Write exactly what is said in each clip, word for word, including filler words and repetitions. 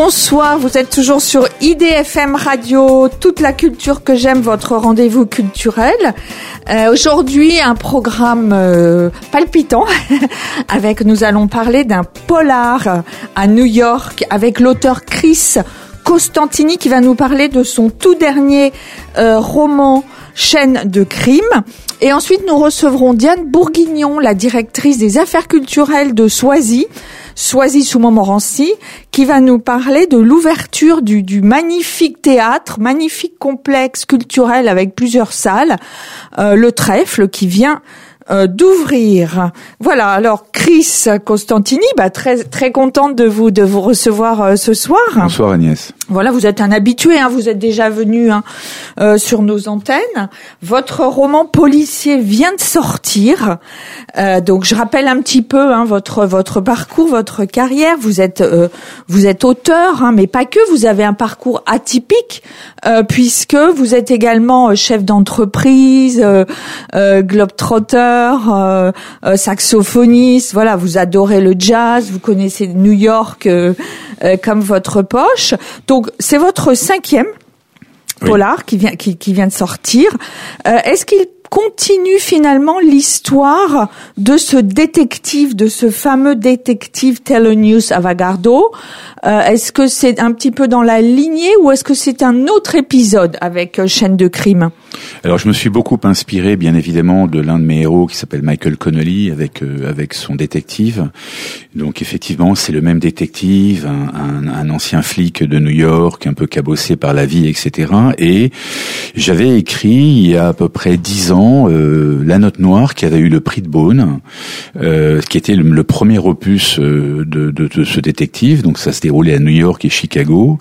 Bonsoir, vous êtes toujours sur I D F M Radio, toute la culture que j'aime, votre rendez-vous culturel. Euh, aujourd'hui, un programme euh, palpitant avec, nous allons parler d'un polar à New York avec l'auteur Chris Costantini qui va nous parler de son tout dernier euh, roman Chaîne de crime. Et ensuite, nous recevrons Diane Bourguignon, la directrice des affaires culturelles de Soisy, Soisy sous Montmorency, qui va nous parler de l'ouverture du, du magnifique théâtre, magnifique complexe culturel avec plusieurs salles, euh, le Trèfle, qui vient euh, d'ouvrir. Voilà. Alors, Chris Costantini, bah, très, très contente de vous, de vous recevoir euh, ce soir. Bonsoir Agnès. Voilà, vous êtes un habitué, hein, vous êtes déjà venu hein, euh, sur nos antennes. Votre roman policier vient de sortir, euh, donc je rappelle un petit peu hein, votre votre parcours, votre carrière. Vous êtes euh, vous êtes auteur, hein, mais pas que. Vous avez un parcours atypique euh, puisque vous êtes également chef d'entreprise, euh, euh, globetrotter, euh, euh, saxophoniste. Voilà, vous adorez le jazz, vous connaissez New York euh, euh, comme votre poche. Donc Donc, c'est votre cinquième polar oui. qui vient qui, qui vient de sortir. Euh, est-ce qu'il continue finalement l'histoire de ce détective, de ce fameux détective Thelonious Avogadro? euh, Est-ce que c'est un petit peu dans la lignée ou est-ce que c'est un autre épisode avec euh, Chaîne de crime? Alors, je me suis beaucoup inspiré, bien évidemment, de l'un de mes héros qui s'appelle Michael Connelly avec euh, avec son détective. Donc, effectivement, c'est le même détective, un, un, un ancien flic de New York, un peu cabossé par la vie, et cetera. Et j'avais écrit il y a à peu près dix ans euh, La Note Noire, qui avait eu le prix de Beaune, euh, qui était le, le premier opus euh, de, de, de ce détective. Donc, ça se déroulait à New York et Chicago.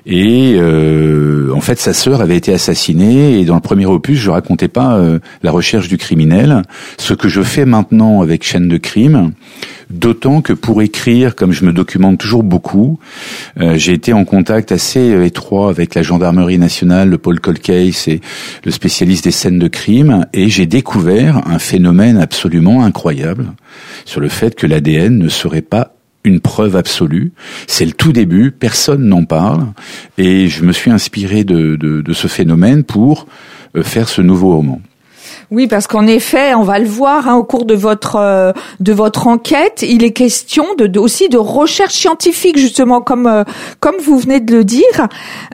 Et euh, en fait, sa sœur avait été assassinée. Et dans le premier opus, je racontais pas euh, la recherche du criminel, ce que je fais maintenant avec Chaîne de crime. D'autant que pour écrire, comme je me documente toujours beaucoup, euh, j'ai été en contact assez euh, étroit avec la gendarmerie nationale, le Paul Colcase et le spécialiste des scènes de crime, et j'ai découvert un phénomène absolument incroyable sur le fait que l'A D N ne serait pas une preuve absolue. C'est le tout début, personne n'en parle, et je me suis inspiré de, de, de ce phénomène pour euh, faire ce nouveau roman. Oui, parce qu'en effet, on va le voir hein, au cours de votre euh, de votre enquête, il est question de, de aussi de recherche scientifique justement, comme euh, comme vous venez de le dire.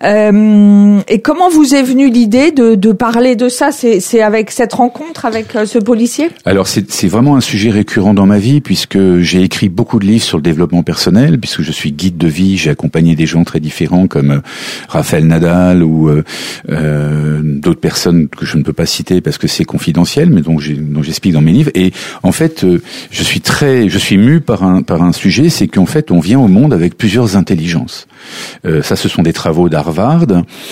Euh, et comment vous est venue l'idée de, de parler de ça? C'est, c'est avec cette rencontre avec euh, ce policier? Alors c'est c'est vraiment un sujet récurrent dans ma vie puisque j'ai écrit beaucoup de livres sur le développement personnel, puisque je suis guide de vie, j'ai accompagné des gens très différents comme euh, Raphaël Nadal ou euh, euh, d'autres personnes que je ne peux pas citer parce que c'est confidentiel, mais dont, j'ai, dont j'explique dans mes livres. Et en fait, euh, je suis très, je suis mu par un par un sujet, c'est qu'en fait, on vient au monde avec plusieurs intelligences. Euh, ça, ce sont des travaux d'Harvard.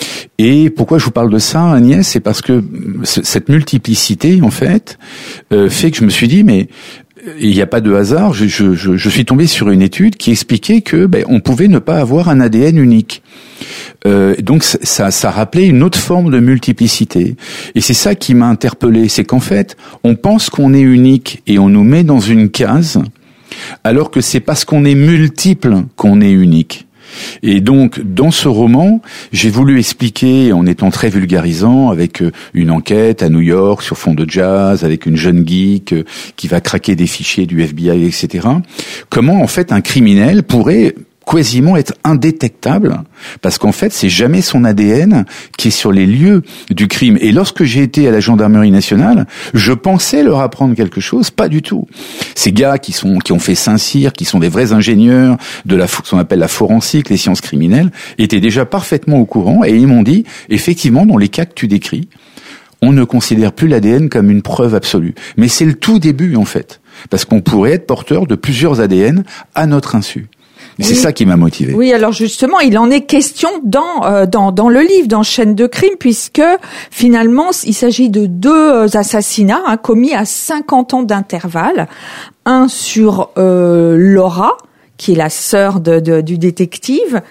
Et pourquoi je vous parle de ça, Agnès, c'est parce que c- cette multiplicité, en fait, euh, fait que je me suis dit, mais il n'y a pas de hasard. Je, je, je, je suis tombé sur une étude qui expliquait que ben, on pouvait ne pas avoir un A D N unique. Euh, donc ça, ça rappelait une autre forme de multiplicité. Et c'est ça qui m'a interpellé, c'est qu'en fait, on pense qu'on est unique et on nous met dans une case, alors que c'est parce qu'on est multiple qu'on est unique. Et donc, dans ce roman, j'ai voulu expliquer, en étant très vulgarisant, avec une enquête à New York sur fond de jazz, avec une jeune geek qui va craquer des fichiers du F B I, et cetera, comment en fait un criminel pourrait quasiment être indétectable, parce qu'en fait, c'est jamais son A D N qui est sur les lieux du crime. Et lorsque j'ai été à la gendarmerie nationale, je pensais leur apprendre quelque chose, pas du tout. Ces gars qui sont qui ont fait Saint-Cyr, qui sont des vrais ingénieurs de la ce qu'on appelle la forensique, les sciences criminelles, étaient déjà parfaitement au courant, et ils m'ont dit, effectivement, dans les cas que tu décris, on ne considère plus l'A D N comme une preuve absolue. Mais c'est le tout début, en fait, parce qu'on pourrait être porteur de plusieurs A D N à notre insu. Oui. C'est ça qui m'a motivé. Oui, alors justement, il en est question dans euh, dans dans le livre, dans Chaîne de crime, puisque finalement, il s'agit de deux assassinats hein, commis à cinquante ans d'intervalle. Un sur euh, Laura, qui est la sœur de, de, du détective,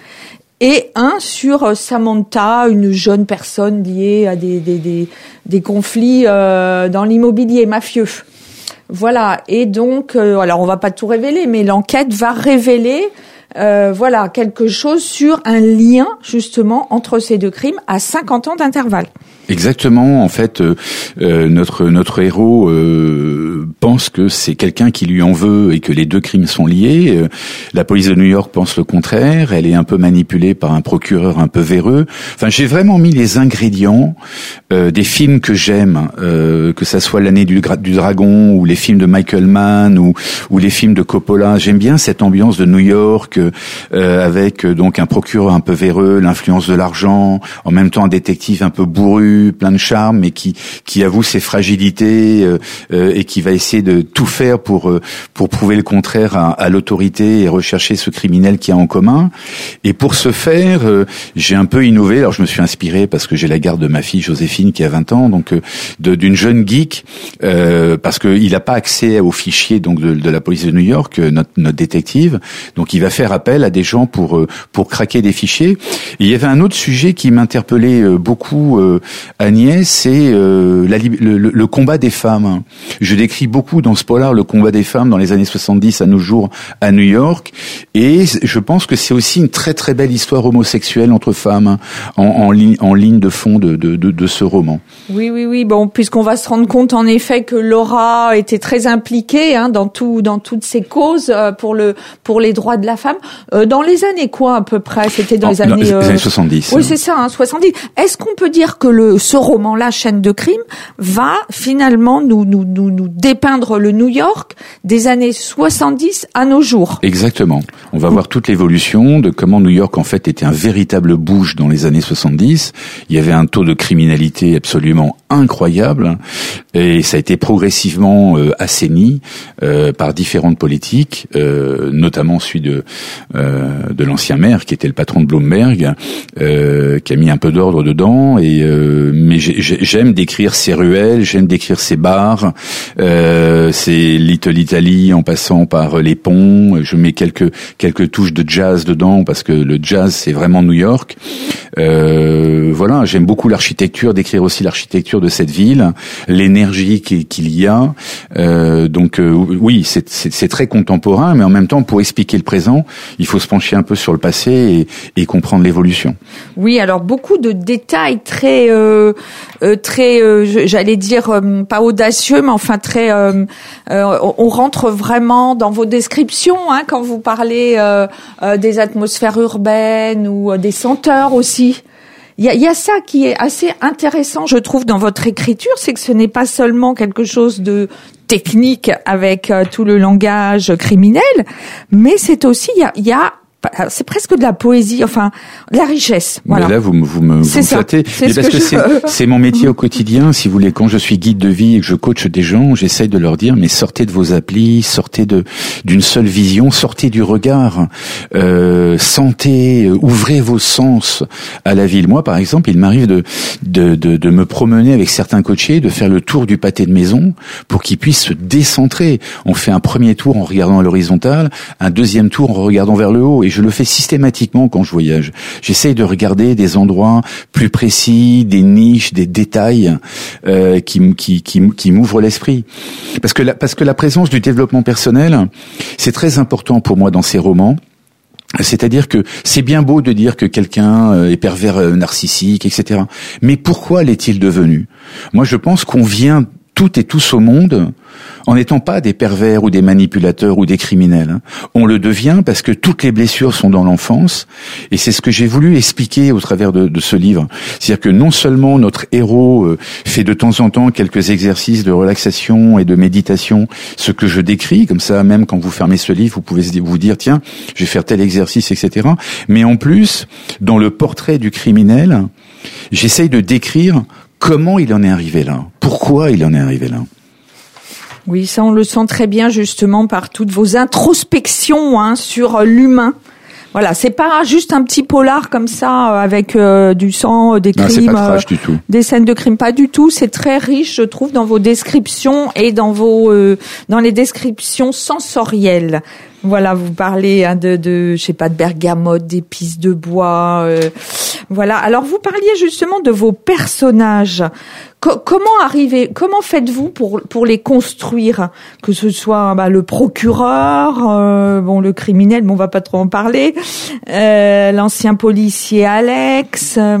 et un sur Samantha, une jeune personne liée à des des des, des conflits euh, dans l'immobilier mafieux. Voilà. Et donc, euh, alors on va pas tout révéler, mais l'enquête va révéler euh, voilà, quelque chose sur un lien justement entre ces deux crimes à cinquante ans d'intervalle. Exactement. En fait, euh, euh, notre notre héros euh, pense que c'est quelqu'un qui lui en veut et que les deux crimes sont liés. Euh, la police de New York pense le contraire. Elle est un peu manipulée par un procureur un peu véreux. Enfin, j'ai vraiment mis les ingrédients euh, des films que j'aime, euh, que ça soit l'année du, du dragon ou les films de Michael Mann ou ou les films de Coppola. J'aime bien cette ambiance de New York euh, avec euh, donc un procureur un peu véreux, l'influence de l'argent, en même temps un détective un peu bourru, plein de charme, mais qui qui avoue ses fragilités euh, euh, et qui va essayer de tout faire pour euh, pour prouver le contraire à, à l'autorité et rechercher ce criminel qu'il y a en commun. Et pour ce faire, euh, j'ai un peu innové. Alors je me suis inspiré parce que j'ai la garde de ma fille Joséphine qui a vingt ans, donc euh, de, d'une jeune geek, euh, parce que il n'a pas accès aux fichiers donc de, de la police de New York, euh, notre, notre détective. Donc il va faire appel à des gens pour euh, pour craquer des fichiers. Et il y avait un autre sujet qui m'interpellait euh, beaucoup. Euh, Agnès, c'est euh, la, le, le combat des femmes. Je décris beaucoup dans ce polar le combat des femmes dans les années soixante-dix à nos jours à New York, et je pense que c'est aussi une très très belle histoire homosexuelle entre femmes en, en, li, en ligne de fond de, de, de, de ce roman. Oui, oui, oui. Bon, puisqu'on va se rendre compte en effet que Laura était très impliquée hein, dans tout, dans toutes ces causes euh, pour le pour les droits de la femme. Euh, dans les années quoi à peu près? C'était dans les en, années, les euh... années soixante-dix. Oui, c'est ça, hein, soixante-dix. Est-ce qu'on peut dire que le ce roman-là, Chaîne de crime, va finalement nous, nous, nous, nous dépeindre le New York des années soixante-dix à nos jours? Exactement. On va voir toute l'évolution de comment New York, en fait, était un véritable bouge dans les années soixante-dix. Il y avait un taux de criminalité absolument incroyable et ça a été progressivement euh, assaini euh, par différentes politiques, euh, notamment celui de, euh, de l'ancien maire qui était le patron de Bloomberg, euh, qui a mis un peu d'ordre dedans. Et euh, mais j'aime décrire ces ruelles, j'aime décrire ces bars, euh, c'est Little Italy en passant par les ponts. Je mets quelques quelques touches de jazz dedans parce que le jazz c'est vraiment New York. Euh, voilà, j'aime beaucoup l'architecture, décrire aussi l'architecture de cette ville, l'énergie qu'il y a. Euh, donc euh, oui, c'est, c'est, c'est très contemporain, mais en même temps, pour expliquer le présent, il faut se pencher un peu sur le passé et, et comprendre l'évolution. Oui, alors beaucoup de détails très, euh, euh, très, euh, j'allais dire euh, pas audacieux, mais enfin très. Euh, euh, on rentre vraiment dans vos descriptions hein, quand vous parlez euh, euh, des atmosphères urbaines ou euh, des senteurs aussi. Il y a, il y a ça qui est assez intéressant, je trouve, dans votre écriture, c'est que ce n'est pas seulement quelque chose de technique avec euh, tout le langage criminel, mais c'est aussi, il y a, il y a c'est presque de la poésie, enfin, de la richesse. Voilà. Mais là, vous, vous me, vous me flattez. Mais parce que, que c'est, c'est mon métier au quotidien, si vous voulez. Quand je suis guide de vie et que je coach des gens, j'essaye de leur dire, mais sortez de vos applis, sortez de, d'une seule vision, sortez du regard, euh, sentez, ouvrez vos sens à la ville. Moi, par exemple, il m'arrive de, de, de, de me promener avec certains coachés, de faire le tour du pâté de maison pour qu'ils puissent se décentrer. On fait un premier tour en regardant à l'horizontale, un deuxième tour en regardant vers le haut. Et je le fais systématiquement quand je voyage. J'essaye de regarder des endroits plus précis, des niches, des détails euh, qui, qui, qui, qui m'ouvrent l'esprit. Parce que la, parce que la présence du développement personnel, c'est très important pour moi dans ces romans. C'est-à-dire que c'est bien beau de dire que quelqu'un est pervers narcissique, et cetera. Mais pourquoi l'est-il devenu ? Moi, je pense qu'on vient toutes et tous au monde en n'étant pas des pervers ou des manipulateurs ou des criminels. On le devient parce que toutes les blessures sont dans l'enfance, et c'est ce que j'ai voulu expliquer au travers de, de ce livre. C'est-à-dire que non seulement notre héros fait de temps en temps quelques exercices de relaxation et de méditation, ce que je décris, comme ça même quand vous fermez ce livre, vous pouvez vous dire tiens, je vais faire tel exercice, et cetera. Mais en plus, dans le portrait du criminel, j'essaye de décrire comment il en est arrivé là, pourquoi il en est arrivé là. Oui, ça on le sent très bien justement par toutes vos introspections hein, sur l'humain. Voilà, c'est pas juste un petit polar comme ça avec euh, du sang, des crimes, non, c'est pas trash du tout. Des scènes de crime, pas du tout. C'est très riche, je trouve, dans vos descriptions et dans vos euh, dans les descriptions sensorielles. Voilà, vous parlez hein, de, de, je sais pas, de bergamote, d'épices de bois. Euh, voilà. Alors vous parliez justement de vos personnages. Co- comment arriver, comment faites-vous pour pour les construire, que ce soit bah, le procureur, euh, bon le criminel, mais on va pas trop en parler, euh, l'ancien policier Alex. Euh,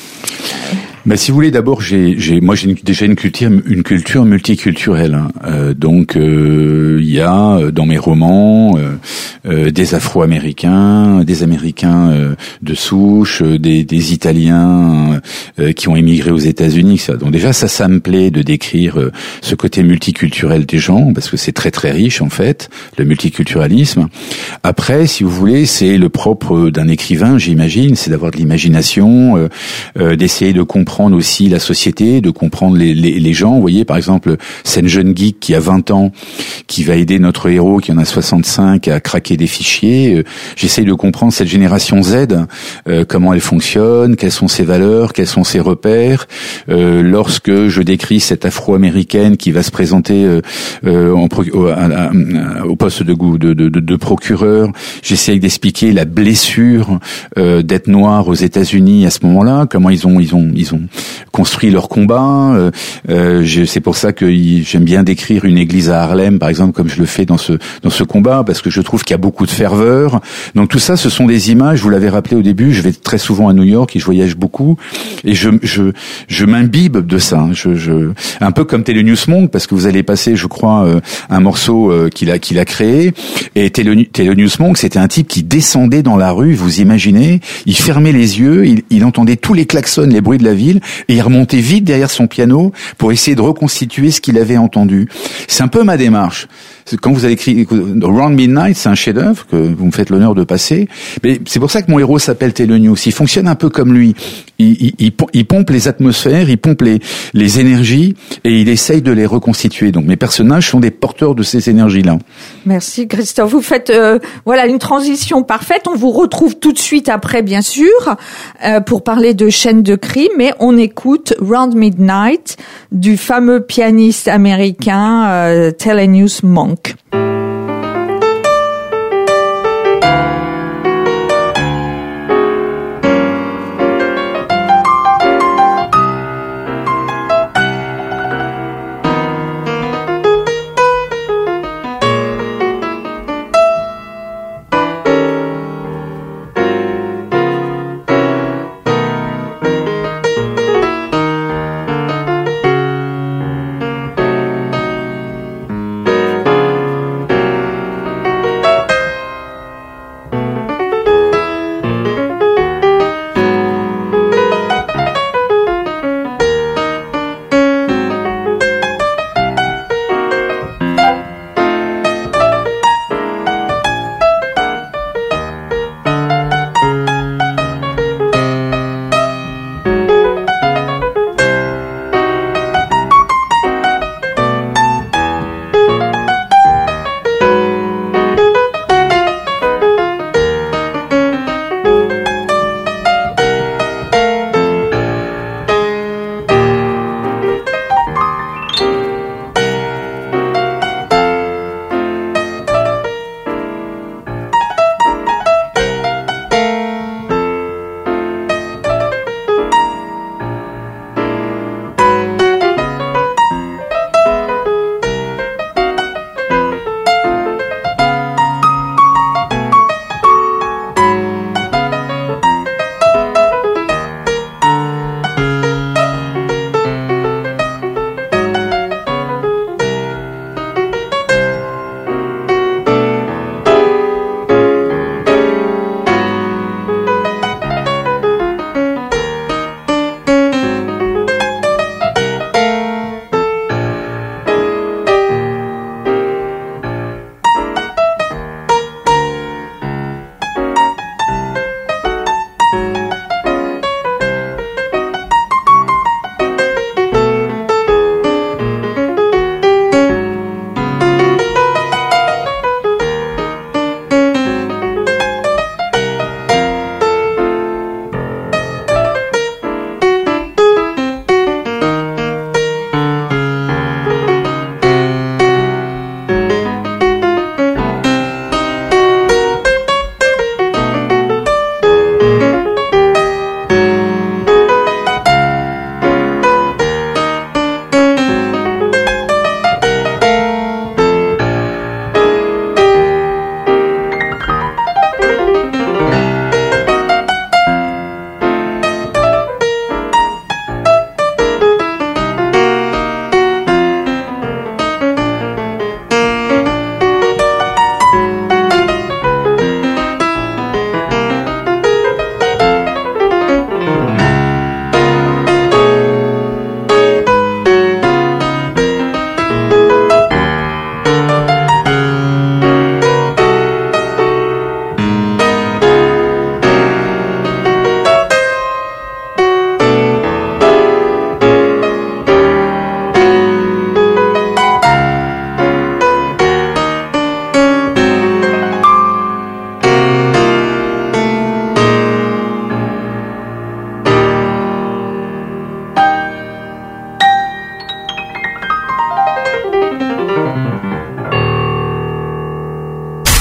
Bah, si vous voulez, d'abord, j'ai, j'ai, moi, j'ai une, déjà une culture, une culture multiculturelle. Hein. Euh, donc, il euh, y a dans mes romans euh, euh, des Afro-Américains, des Américains euh, de souche, euh, des, des Italiens euh, qui ont émigré aux États-Unis. Ça. Donc déjà, ça, ça me plaît de décrire euh, ce côté multiculturel des gens, parce que c'est très très riche en fait, le multiculturalisme. Après, si vous voulez, c'est le propre d'un écrivain, j'imagine, c'est d'avoir de l'imagination, euh, euh, d'essayer de comprendre comprendre aussi la société, de comprendre les, les, les gens. Vous voyez, par exemple, cette jeune geek qui a vingt ans, qui va aider notre héros, qui en a soixante-cinq, à craquer des fichiers. Euh, j'essaye de comprendre cette génération Z, euh, comment elle fonctionne, quelles sont ses valeurs, quels sont ses repères. Euh, lorsque je décris cette Afro-américaine qui va se présenter euh, euh, en pro- au, à, à, au poste de, de, de, de procureur, j'essaye d'expliquer la blessure euh, d'être noir aux États-Unis à ce moment-là, comment ils ont, ils ont, ils ont construit leur combat. Euh, euh, je, c'est pour ça que j'aime bien décrire une église à Harlem, par exemple, comme je le fais dans ce dans ce combat, parce que je trouve qu'il y a beaucoup de ferveur. Donc tout ça, ce sont des images. Je vous l'avez rappelé au début. Je vais très souvent à New York et je voyage beaucoup, et je je je m'imbibe de ça. Je, je un peu comme Telenews Monk, parce que vous allez passer, je crois, euh, un morceau euh, qu'il a qu'il a créé. Et Telenews Monk, c'était un type qui descendait dans la rue. Vous imaginez, il fermait les yeux, il, il entendait tous les klaxons, les bruits de la ville, et il remontait vite derrière son piano pour essayer de reconstituer ce qu'il avait entendu. C'est un peu ma démarche. Quand vous avez écrit Round Midnight, c'est un chef-d'œuvre que vous me faites l'honneur de passer. Mais c'est pour ça que mon héros s'appelle Telenews. Il fonctionne un peu comme lui. Il, il, il, il pompe les atmosphères, il pompe les, les énergies et il essaye de les reconstituer. Donc mes personnages sont des porteurs de ces énergies-là. Merci Christophe. Vous faites euh, voilà une transition parfaite. On vous retrouve tout de suite après, bien sûr, euh, pour parler de chaînes de crime. Mais on écoute Round Midnight du fameux pianiste américain euh, Telenews Monk.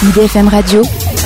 I D F M Radio,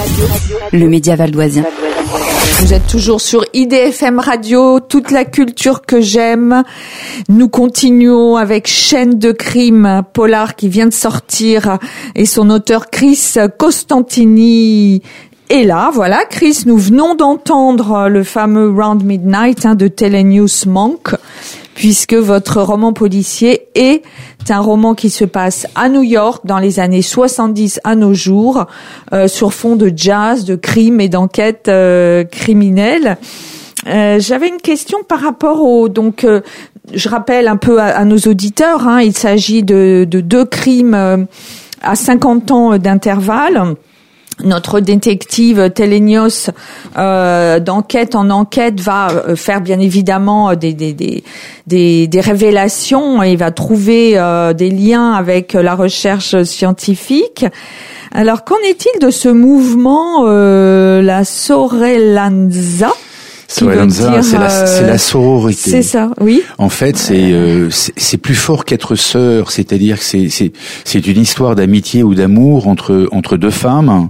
le média valdoisien. Vous êtes toujours sur I D F M Radio, toute la culture que j'aime. Nous continuons avec Chaîne de crime, polar qui vient de sortir, et son auteur Chris Costantini est là. Voilà, Chris, nous venons d'entendre le fameux Round Midnight hein, de Telenius Monk, puisque votre roman policier est un roman qui se passe à New York dans les années soixante-dix à nos jours, euh, sur fond de jazz, de crime et d'enquête euh, criminelle. Euh, j'avais une question par rapport au donc euh, je rappelle un peu à, à nos auditeurs, hein, il s'agit de, de deux crimes euh, à cinquante ans d'intervalle. Notre détective Telenius, euh, d'enquête en enquête, va faire bien évidemment des des des des, des révélations et va trouver euh, des liens avec la recherche scientifique. Alors, qu'en est-il de ce mouvement, euh, la Sorellanza? Sorellanza, c'est la, euh, c'est la sororité. C'est ça, oui. En fait, c'est, euh, c'est, c'est plus fort qu'être sœur, c'est-à-dire que c'est, c'est, c'est une histoire d'amitié ou d'amour entre entre deux femmes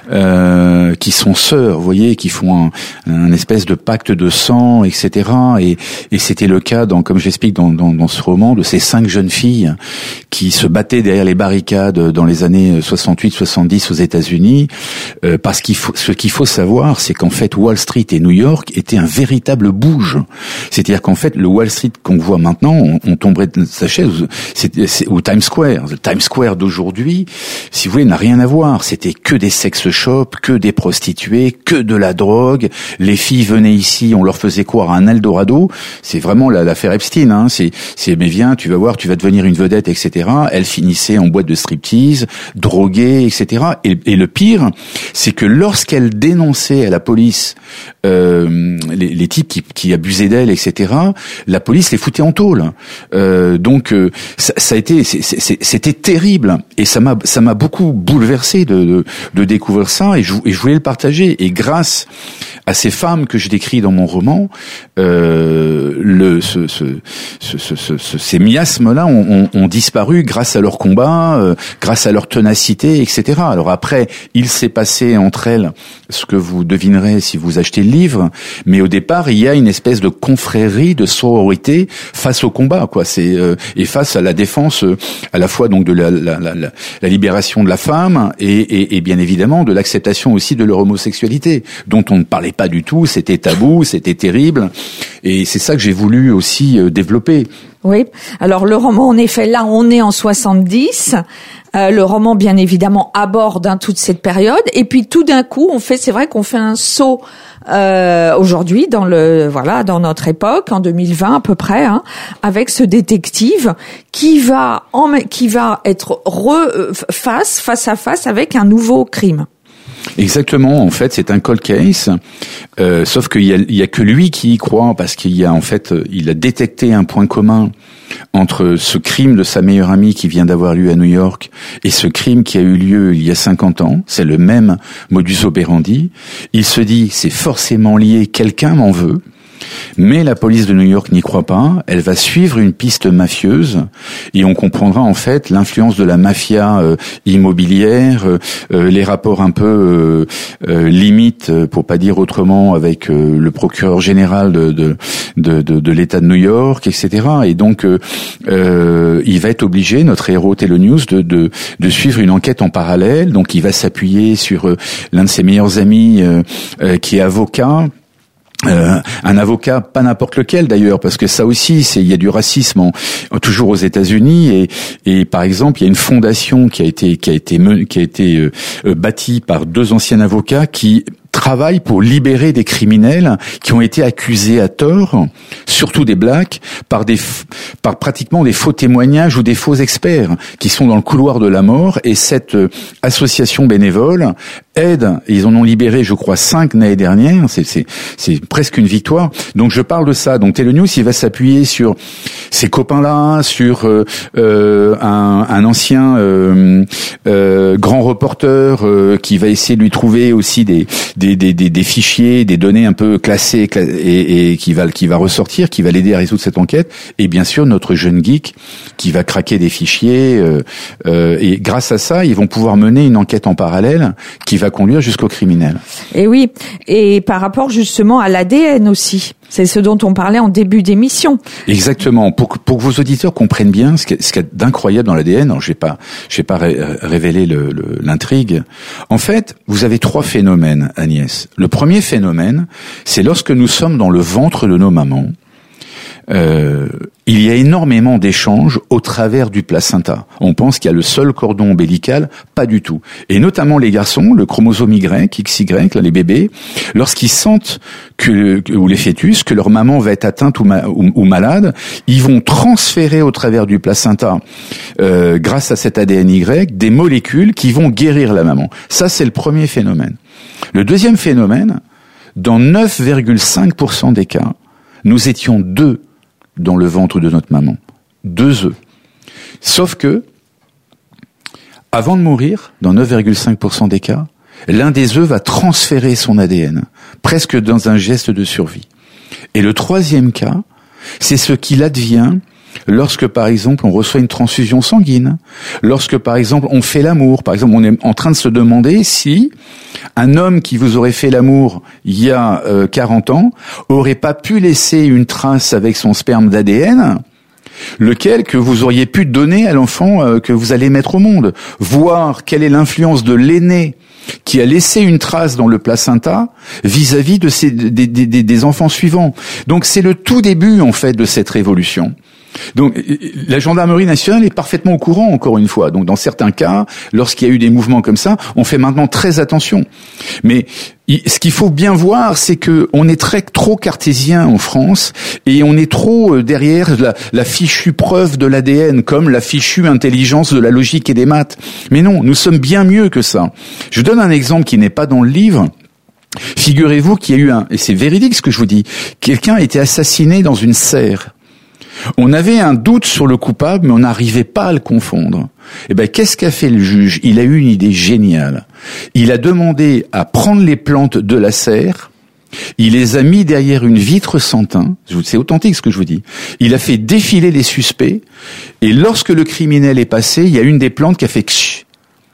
euh, qui sont sœurs, vous voyez, qui font un, un espèce de pacte de sang, et cetera. Et, et c'était le cas, dans, comme j'explique dans, dans, dans ce roman, de ces cinq jeunes filles qui se battaient derrière les barricades dans les années soixante-huit soixante-dix aux États-Unis, euh, parce qu'il faut, ce qu'il faut savoir, c'est qu'en fait, Wall Street et New York étaient un véritable bouge. C'est-à-dire qu'en fait, le Wall Street qu'on voit maintenant, on, on tomberait de sa chaise, c'est, c'est au Times Square. Le Times Square d'aujourd'hui, si vous voulez, n'a rien à voir. C'était que des sex shops, que des prostituées, que de la drogue. Les filles venaient ici, on leur faisait croire à un Eldorado. C'est vraiment la, l'affaire Epstein. Hein. C'est, c'est, mais viens, tu vas voir, tu vas devenir une vedette, et cetera. Elles finissaient en boîte de striptease, droguées, et cetera. Et, et le pire, c'est que lorsqu'elles dénonçaient à la police euh, les, les types qui, qui abusaient d'elles, et cetera, la police les foutait en tôle. Euh, donc euh, ça, ça a été, c'est, c'est, c'était terrible, et ça m'a, ça m'a beaucoup bouleversé de, de, de découvrir ça, et je, et je voulais le partager. Et grâce à ces femmes que je décris dans mon roman, euh, le, ce, ce, ce, ce, ce, ces miasmes-là ont, ont, ont disparu grâce à leur combat, euh, grâce à leur ténacité, et cetera. Alors après, il s'est passé entre elles ce que vous devinerez si vous achetez le livre, mais au départ, il y a une espèce de confrérie, de sororité face au combat, quoi. C'est euh, et face à la défense, euh, à la fois donc de la, la, la, la libération de la femme et, et, et bien évidemment de l'acceptation aussi de leur homosexualité, dont on ne parlait pas du tout. C'était tabou, c'était terrible, et c'est ça que j'ai voulu aussi euh, développer. Oui. Alors le roman, en effet, là, on est en soixante-dix. Euh, le roman, bien évidemment, aborde hein, toute cette période. Et puis tout d'un coup, on fait, c'est vrai qu'on fait un saut euh, aujourd'hui dans le, voilà, dans notre époque, en deux mille vingt à peu près, hein, avec ce détective qui va, en, qui va être re, face, face à face avec un nouveau crime. Exactement, en fait, c'est un cold case, euh, sauf qu'il y a, il y a que lui qui y croit, parce qu'il y a en fait, il a détecté un point commun entre ce crime de sa meilleure amie qui vient d'avoir lieu à New York et ce crime qui a eu lieu il y a cinquante ans. C'est le même modus operandi. Il se dit, c'est forcément lié, quelqu'un m'en veut. Mais la police de New York n'y croit pas. Elle va suivre une piste mafieuse, et on comprendra en fait l'influence de la mafia euh, immobilière, euh, euh, les rapports un peu euh, euh, limites, pour pas dire autrement, avec euh, le procureur général de de, de de de l'État de New York, et cetera. Et donc euh, euh, il va être obligé, notre héros Telenius, de de de suivre une enquête en parallèle. Donc il va s'appuyer sur euh, l'un de ses meilleurs amis euh, euh, qui est avocat. Euh, un avocat, pas n'importe lequel d'ailleurs, parce que ça aussi, c'est il y a du racisme en, toujours aux États-Unis, et, et par exemple, il y a une fondation qui a été qui a été qui a été euh, euh, bâtie par deux anciens avocats qui travaille pour libérer des criminels qui ont été accusés à tort, surtout des blacks, par des par pratiquement des faux témoignages ou des faux experts qui sont dans le couloir de la mort. Et cette euh, association bénévole aide, ils en ont libéré, je crois, cinq l'année dernière. C'est c'est c'est presque une victoire. Donc je parle de ça. Donc Telenius, il va s'appuyer sur ces copains-là, sur euh, euh, un, un ancien euh, euh, grand reporter euh, qui va essayer de lui trouver aussi des des Des, des, des, des fichiers, des données un peu classées et, et qui va qui va ressortir sortir, qui va l'aider à résoudre cette enquête, et bien sûr notre jeune geek qui va craquer des fichiers. Euh, euh, et grâce à ça, ils vont pouvoir mener une enquête en parallèle qui va conduire jusqu'au criminel. Et oui, et par rapport justement à l'A D N aussi. C'est ce dont on parlait en début d'émission. Exactement. Pour que, pour que vos auditeurs comprennent bien ce qu'il y a, a d'incroyable dans l'A D N, alors je vais pas, je vais pas ré, révéler le, le, l'intrigue. En fait, vous avez trois phénomènes, Agnès. Le premier phénomène, c'est lorsque nous sommes dans le ventre de nos mamans. Euh, il y a énormément d'échanges au travers du placenta. On pense qu'il y a le seul cordon ombilical, pas du tout. Et notamment les garçons, le chromosome Y, X Y, là, les bébés, lorsqu'ils sentent que, ou les fœtus, que leur maman va être atteinte ou, ma, ou, ou malade, ils vont transférer au travers du placenta, euh, grâce à cet A D N Y, des molécules qui vont guérir la maman. Ça, c'est le premier phénomène. Le deuxième phénomène, dans neuf virgule cinq pour cent des cas, nous étions deux dans le ventre de notre maman. Deux œufs. Sauf que, avant de mourir, dans neuf virgule cinq pour cent des cas, l'un des œufs va transférer son A D N, presque dans un geste de survie. Et le troisième cas, c'est ce qu'il advient lorsque, par exemple, on reçoit une transfusion sanguine, lorsque, par exemple, on fait l'amour. Par exemple, on est en train de se demander si un homme qui vous aurait fait l'amour il y a euh, quarante ans aurait pas pu laisser une trace avec son sperme d'A D N, lequel que vous auriez pu donner à l'enfant euh, que vous allez mettre au monde. Voir quelle est l'influence de l'aîné qui a laissé une trace dans le placenta vis-à-vis de ces, des, des, des enfants suivants. Donc c'est le tout début, en fait, de cette révolution. Donc, la gendarmerie nationale est parfaitement au courant, encore une fois. Donc, dans certains cas, lorsqu'il y a eu des mouvements comme ça, on fait maintenant très attention. Mais ce qu'il faut bien voir, c'est que on est très trop cartésien en France et on est trop derrière la, la fichue preuve de l'A D N, comme la fichue intelligence de la logique et des maths. Mais non, nous sommes bien mieux que ça. Je donne un exemple qui n'est pas dans le livre. Figurez-vous qu'il y a eu un, et c'est véridique ce que je vous dis, quelqu'un a été assassiné dans une serre. On avait un doute sur le coupable, mais on n'arrivait pas à le confondre. Eh ben, qu'est-ce qu'a fait le juge? Il a eu une idée géniale. Il a demandé à prendre les plantes de la serre, il les a mis derrière une vitre sans teint, c'est authentique ce que je vous dis. Il a fait défiler les suspects, et lorsque le criminel est passé, il y a une des plantes qui a fait ksh.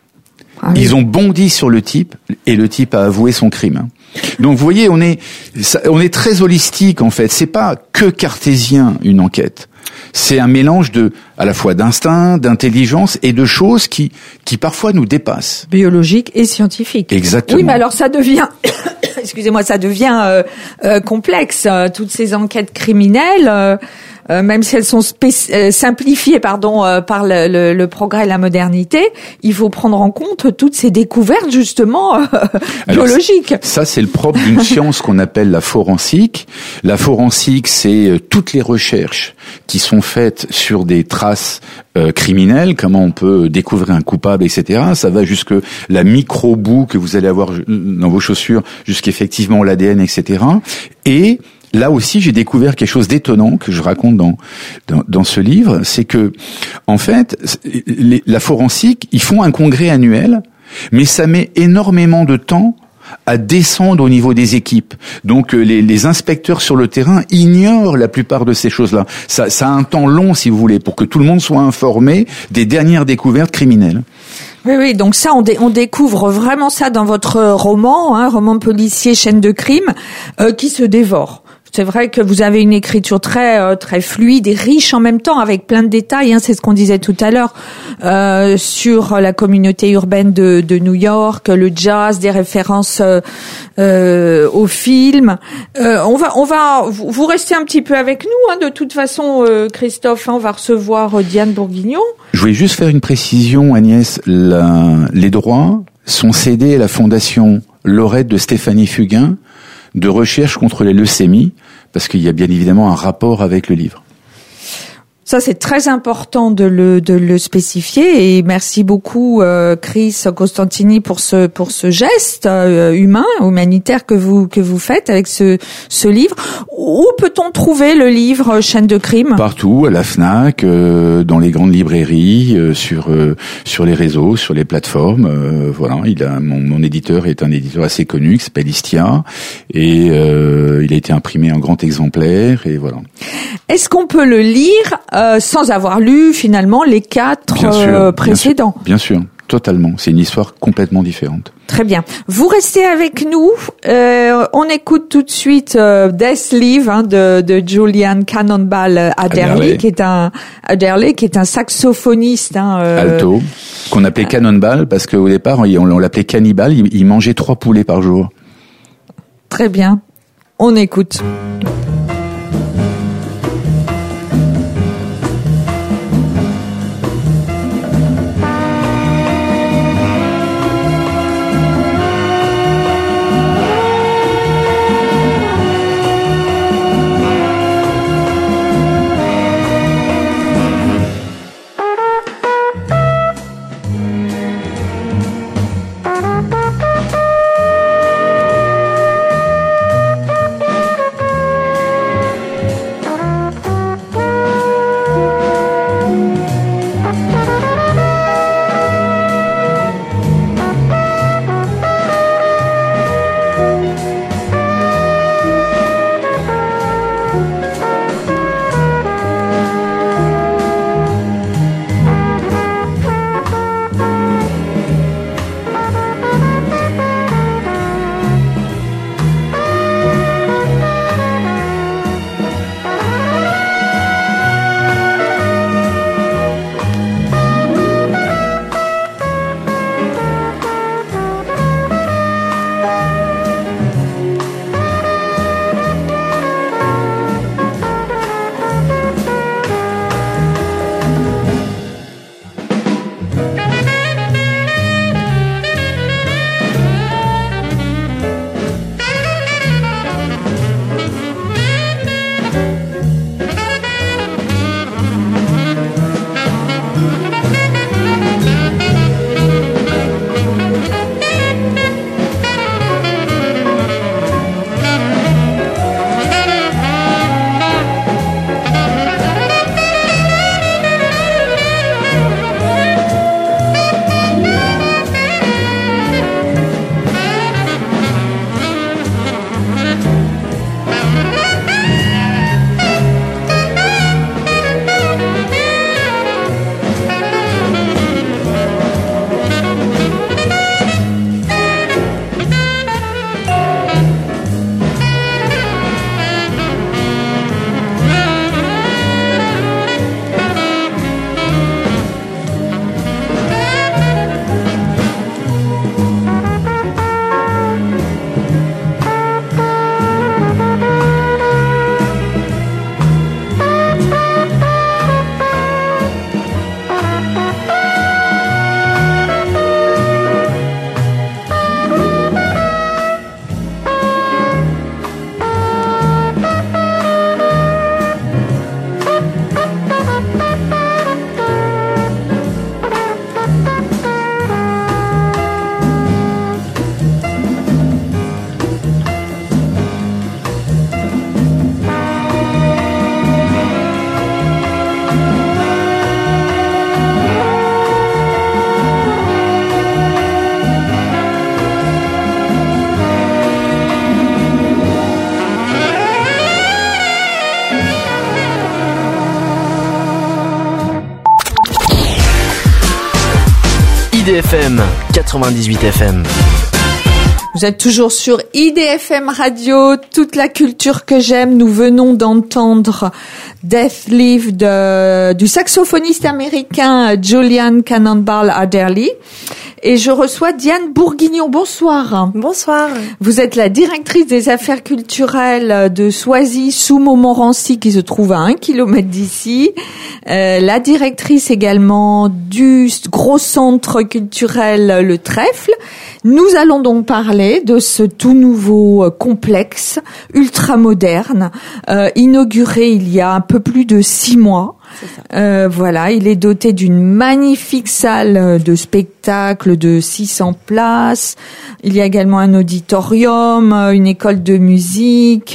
Ah oui. Ils ont bondi sur le type, et le type a avoué son crime. Donc vous voyez, on est on est très holistique en fait. C'est pas que cartésien une enquête. C'est un mélange de à la fois d'instinct, d'intelligence et de choses qui qui parfois nous dépassent. Biologique et scientifique. Exactement. Oui, mais alors ça devient excusez-moi, ça devient euh, euh, complexe euh, toutes ces enquêtes criminelles. Euh, Euh, même si elles sont spéc- euh, simplifiées pardon euh, par le, le, le progrès et la modernité, il faut prendre en compte toutes ces découvertes justement euh, Alors, biologiques. Ça, c'est le propre d'une science qu'on appelle la forensique. La forensique, c'est euh, toutes les recherches qui sont faites sur des traces euh, criminelles, comment on peut découvrir un coupable, et cetera. Ça va jusque la micro-boue que vous allez avoir dans vos chaussures, jusqu'effectivement l'A D N, et cetera. Et là aussi, j'ai découvert quelque chose d'étonnant que je raconte dans dans, dans ce livre, c'est que en fait, les, la forensique, ils font un congrès annuel, mais ça met énormément de temps à descendre au niveau des équipes. Donc les, les inspecteurs sur le terrain ignorent la plupart de ces choses-là. Ça, ça a un temps long, si vous voulez, pour que tout le monde soit informé des dernières découvertes criminelles. Oui, oui, donc ça, on, dé- on découvre vraiment ça dans votre roman, hein, roman policier, chaîne de crime, euh, qui se dévore. C'est vrai que vous avez une écriture très euh, très fluide et riche en même temps, avec plein de détails. Hein, c'est ce qu'on disait tout à l'heure euh, sur la communauté urbaine de, de New York, le jazz, des références euh, euh, au film. Euh, on va on va vous, vous restez un petit peu avec nous. Hein, de toute façon, euh, Christophe, hein, on va recevoir euh, Diane Bourguignon. Je voulais juste faire une précision, Agnès. La, les droits sont cédés à la fondation Laurette de Stéphanie Fugain, de recherche contre les leucémies, parce qu'il y a bien évidemment un rapport avec le livre. Ça, c'est très important de le de le spécifier et merci beaucoup euh, Chris Costantini pour ce pour ce geste euh, humain, humanitaire que vous que vous faites avec ce ce livre. Où peut-on trouver le livre Chaîne de crime ? Partout, à la Fnac, euh, dans les grandes librairies, euh, sur euh, sur les réseaux, sur les plateformes. Euh, voilà, il a mon, mon éditeur est un éditeur assez connu qui s'appelle Istia et euh, il a été imprimé en grand exemplaire et voilà. Est-ce qu'on peut le lire euh, sans avoir lu finalement les quatre bien sûr, euh, précédents ? Bien sûr, bien sûr, totalement. C'est une histoire complètement différente. Très bien. Vous restez avec nous. Euh, on écoute tout de suite euh, Death Leave hein, de, de Julian Cannonball Adderley, qui est un Adderley, qui est un saxophoniste hein, euh, alto, qu'on appelait Cannonball parce qu'au départ on, on l'appelait cannibale. Il, il mangeait trois poulets par jour. Très bien. On écoute. I D F M quatre-vingt-dix-huit F M. Vous êtes toujours sur I D F M Radio, toute la culture que j'aime. Nous venons d'entendre Death Leave de, du saxophoniste américain Julian Cannonball Adderley. Et je reçois Diane Bourguignon. Bonsoir. Bonsoir. Vous êtes la directrice des affaires culturelles de Soisy sous Montmorency qui se trouve à un kilomètre d'ici. Euh, la directrice également du gros centre culturel Le Trèfle. Nous allons donc parler de ce tout nouveau complexe ultra moderne, euh, inauguré il y a un peu plus de six mois. C'est ça. Euh, voilà, il est doté d'une magnifique salle de spectacle de six cents places. Il y a également un auditorium, une école de musique,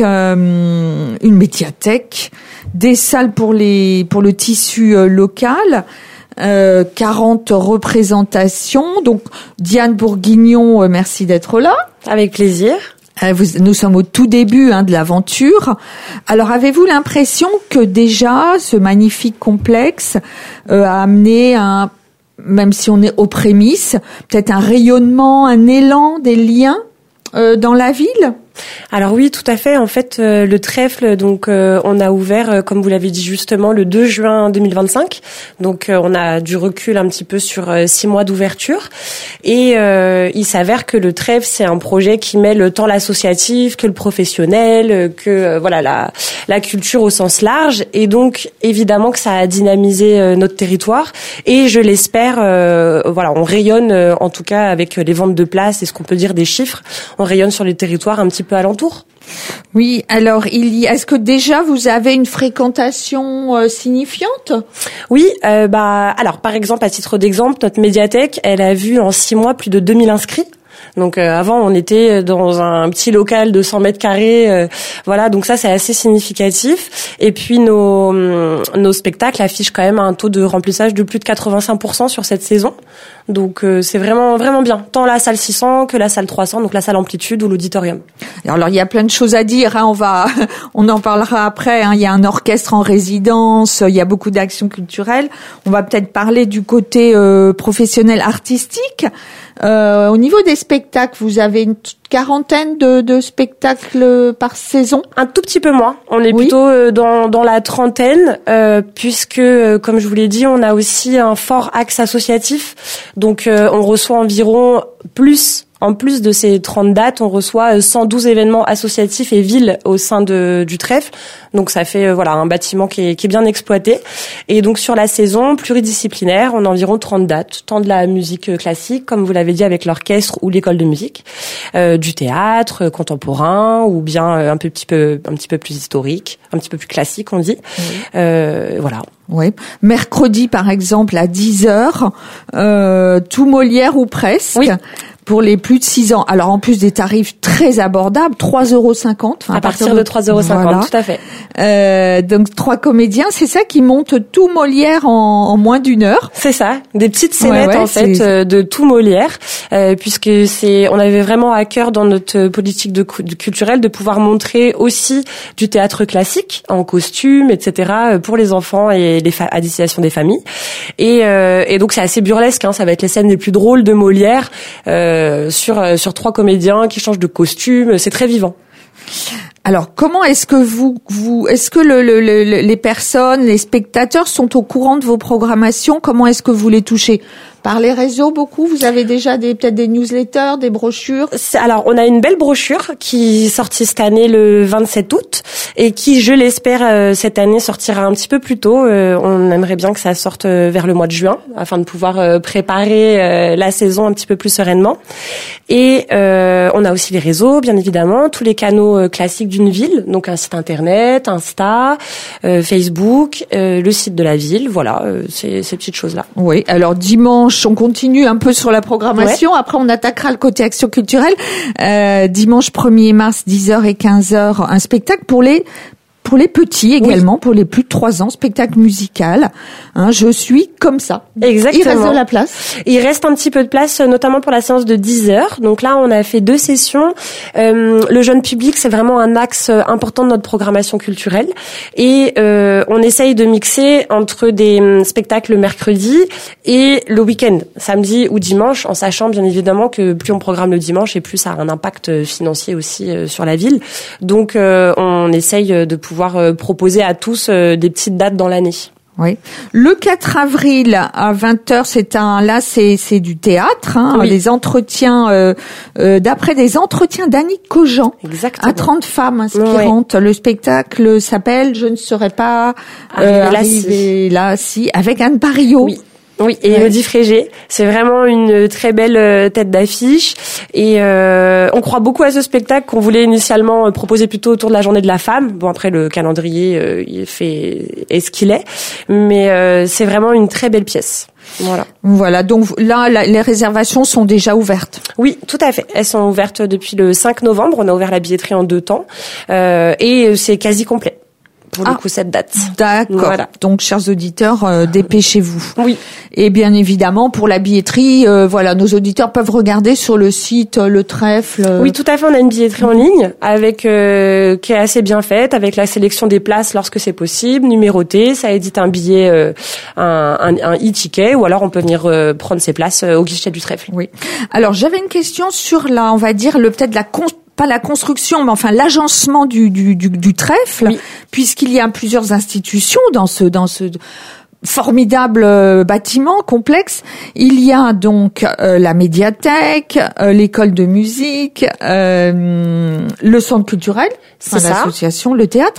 euh, une médiathèque, des salles pour les pour le tissu euh, local. Euh, quarante représentations. Donc Diane Bourguignon, euh, merci d'être là. Avec plaisir. Euh, vous, nous sommes au tout début hein, de l'aventure. Alors avez-vous l'impression que déjà ce magnifique complexe euh, a amené un, même si on est aux prémices, peut-être un rayonnement, un élan, des liens euh, dans la ville ? Alors oui, tout à fait. En fait, euh, le trèfle, donc euh, on a ouvert, euh, comme vous l'avez dit justement, le deux juin deux mille vingt-cinq. Donc euh, on a du recul un petit peu sur euh, six mois d'ouverture. Et euh, il s'avère que le trèfle, c'est un projet qui mêle tant l'associatif que le professionnel, que euh, voilà la la culture au sens large. Et donc évidemment que ça a dynamisé euh, notre territoire. Et je l'espère, euh, voilà, on rayonne euh, en tout cas avec les ventes de places et ce qu'on peut dire des chiffres. On rayonne sur les territoires un petit peu alentour. Oui, alors il y est-ce que déjà vous avez une fréquentation euh, signifiante ? Oui, euh, bah alors par exemple à titre d'exemple, notre médiathèque, elle a vu en six mois plus de deux mille inscrits. Donc euh, avant on était dans un petit local de cent mètres carrés, euh, voilà, donc ça c'est assez significatif. Et puis nos nos spectacles affichent quand même un taux de remplissage de plus de quatre-vingt-cinq pour cent sur cette saison. Donc euh, c'est vraiment vraiment bien, tant la salle six cents que la salle trois cents, donc la salle Amplitude ou l'auditorium. Alors il y a plein de choses à dire, hein, on va on en parlera après, hein. Il y a un orchestre en résidence, il y a beaucoup d'actions culturelles. On va peut-être parler du côté euh, professionnel artistique. Euh, au niveau des spectacles, vous avez une quarantaine de, de spectacles par saison ? Un tout petit peu moins. On est oui. plutôt euh, dans, dans la trentaine, euh, puisque, euh, comme je vous l'ai dit, on a aussi un fort axe associatif. Donc, euh, on reçoit environ plus... En plus de ces trente dates, on reçoit cent douze événements associatifs et villes au sein de, du trèfle. Donc ça fait voilà un bâtiment qui est, qui est bien exploité. Et donc sur la saison pluridisciplinaire, on a environ trente dates, tant de la musique classique, comme vous l'avez dit, avec l'orchestre ou l'école de musique, euh, du théâtre contemporain ou bien un peu, petit peu un petit peu plus historique, un petit peu plus classique, on dit. Oui. Euh, voilà. Oui. Mercredi, par exemple, à dix heures, euh, tout Molière ou presque. Oui. Pour les plus de six ans. Alors, en plus des tarifs très abordables, trois euros cinquante. Enfin, à, à partir, partir de, de trois euros cinquante, voilà. Tout à fait. Euh, donc, trois comédiens, c'est ça qui monte tout Molière en, en moins d'une heure. C'est ça. Des petites scénettes, ouais, ouais, en fait, c'est... de tout Molière. Euh, puisque c'est, on avait vraiment à cœur dans notre politique de, de culturelle de pouvoir montrer aussi du théâtre classique en costume, et cetera pour les enfants et les fa- à destination des familles. Et, euh, et donc, c'est assez burlesque, hein. Ça va être les scènes les plus drôles de Molière. Euh, Euh, sur euh, sur trois comédiens qui changent de costume, c'est très vivant. Alors, comment est-ce que vous vous est-ce que le, le, le, les personnes, les spectateurs sont au courant de vos programmations ? Comment est-ce que vous les touchez ? Par les réseaux, beaucoup. Vous avez déjà des peut-être des newsletters, des brochures. C'est, alors, on a une belle brochure qui est sortie cette année le vingt-sept août et qui, je l'espère, euh, cette année sortira un petit peu plus tôt. Euh, on aimerait bien que ça sorte vers le mois de juin afin de pouvoir euh, préparer euh, la saison un petit peu plus sereinement. Et euh, on a aussi les réseaux, bien évidemment, tous les canaux euh, classiques d'une ville, donc un site internet, Insta, euh, Facebook, euh, le site de la ville. Voilà, euh, ces, ces petites choses-là. Oui. Alors dimanche. On continue un peu sur la programmation. Ouais. Après, on attaquera le côté action culturelle. Euh, dimanche premier mars, dix heures et quinze heures, un spectacle pour les pour les petits également, oui. Pour les plus de trois ans, spectacle musical. Hein, je suis comme ça. Exactement. Il reste de la place. Il reste un petit peu de place, notamment pour la séance de dix heures. Donc là, on a fait deux sessions. Euh, le jeune public, c'est vraiment un axe important de notre programmation culturelle. Et euh, on essaye de mixer entre des spectacles le mercredi et le week-end, samedi ou dimanche, en sachant bien évidemment que plus on programme le dimanche et plus ça a un impact financier aussi euh, sur la ville. Donc euh, on essaye de pouvoir pouvoir proposer à tous des petites dates dans l'année. Oui. Le quatre avril à vingt heures, c'est un là c'est c'est du théâtre, hein, oui. Les entretiens euh, euh, d'après des entretiens d'Annick Cogent. Exactement. À trente femmes inspirantes. Oui. Le spectacle s'appelle Je ne serais pas euh, arrivé là, si. là si avec Anne Pariot. Oui. Oui, et ouais. Elodie Frégé, c'est vraiment une très belle euh, tête d'affiche et euh, on croit beaucoup à ce spectacle qu'on voulait initialement euh, proposer plutôt autour de la journée de la femme. Bon, après le calendrier euh, il fait est ce qu'il est, mais euh, c'est vraiment une très belle pièce. Voilà. Voilà, donc là la, les réservations sont déjà ouvertes. Oui, tout à fait. Elles sont ouvertes depuis le cinq novembre, on a ouvert la billetterie en deux temps euh, et c'est quasi complet. Pour le ah, coup, cette date. D'accord. Voilà. Donc, chers auditeurs, euh, dépêchez-vous. Oui. Et bien évidemment, pour la billetterie, euh, voilà, nos auditeurs peuvent regarder sur le site euh, Le Trèfle. Euh... Oui, tout à fait. On a une billetterie en ligne avec euh, qui est assez bien faite, avec la sélection des places lorsque c'est possible, numérotée. Ça édite un billet, euh, un, un, un e-ticket, ou alors on peut venir euh, prendre ses places euh, au guichet du Trèfle. Oui. Alors, j'avais une question sur la, on va dire, le peut-être la con- pas la construction, mais enfin l'agencement du du du, du Trèfle, oui. Puisqu'il y a plusieurs institutions dans ce dans ce formidable euh, bâtiment complexe. Il y a donc euh, la médiathèque, euh, l'école de musique, euh, le centre culturel, c'est ça, l'association, le théâtre.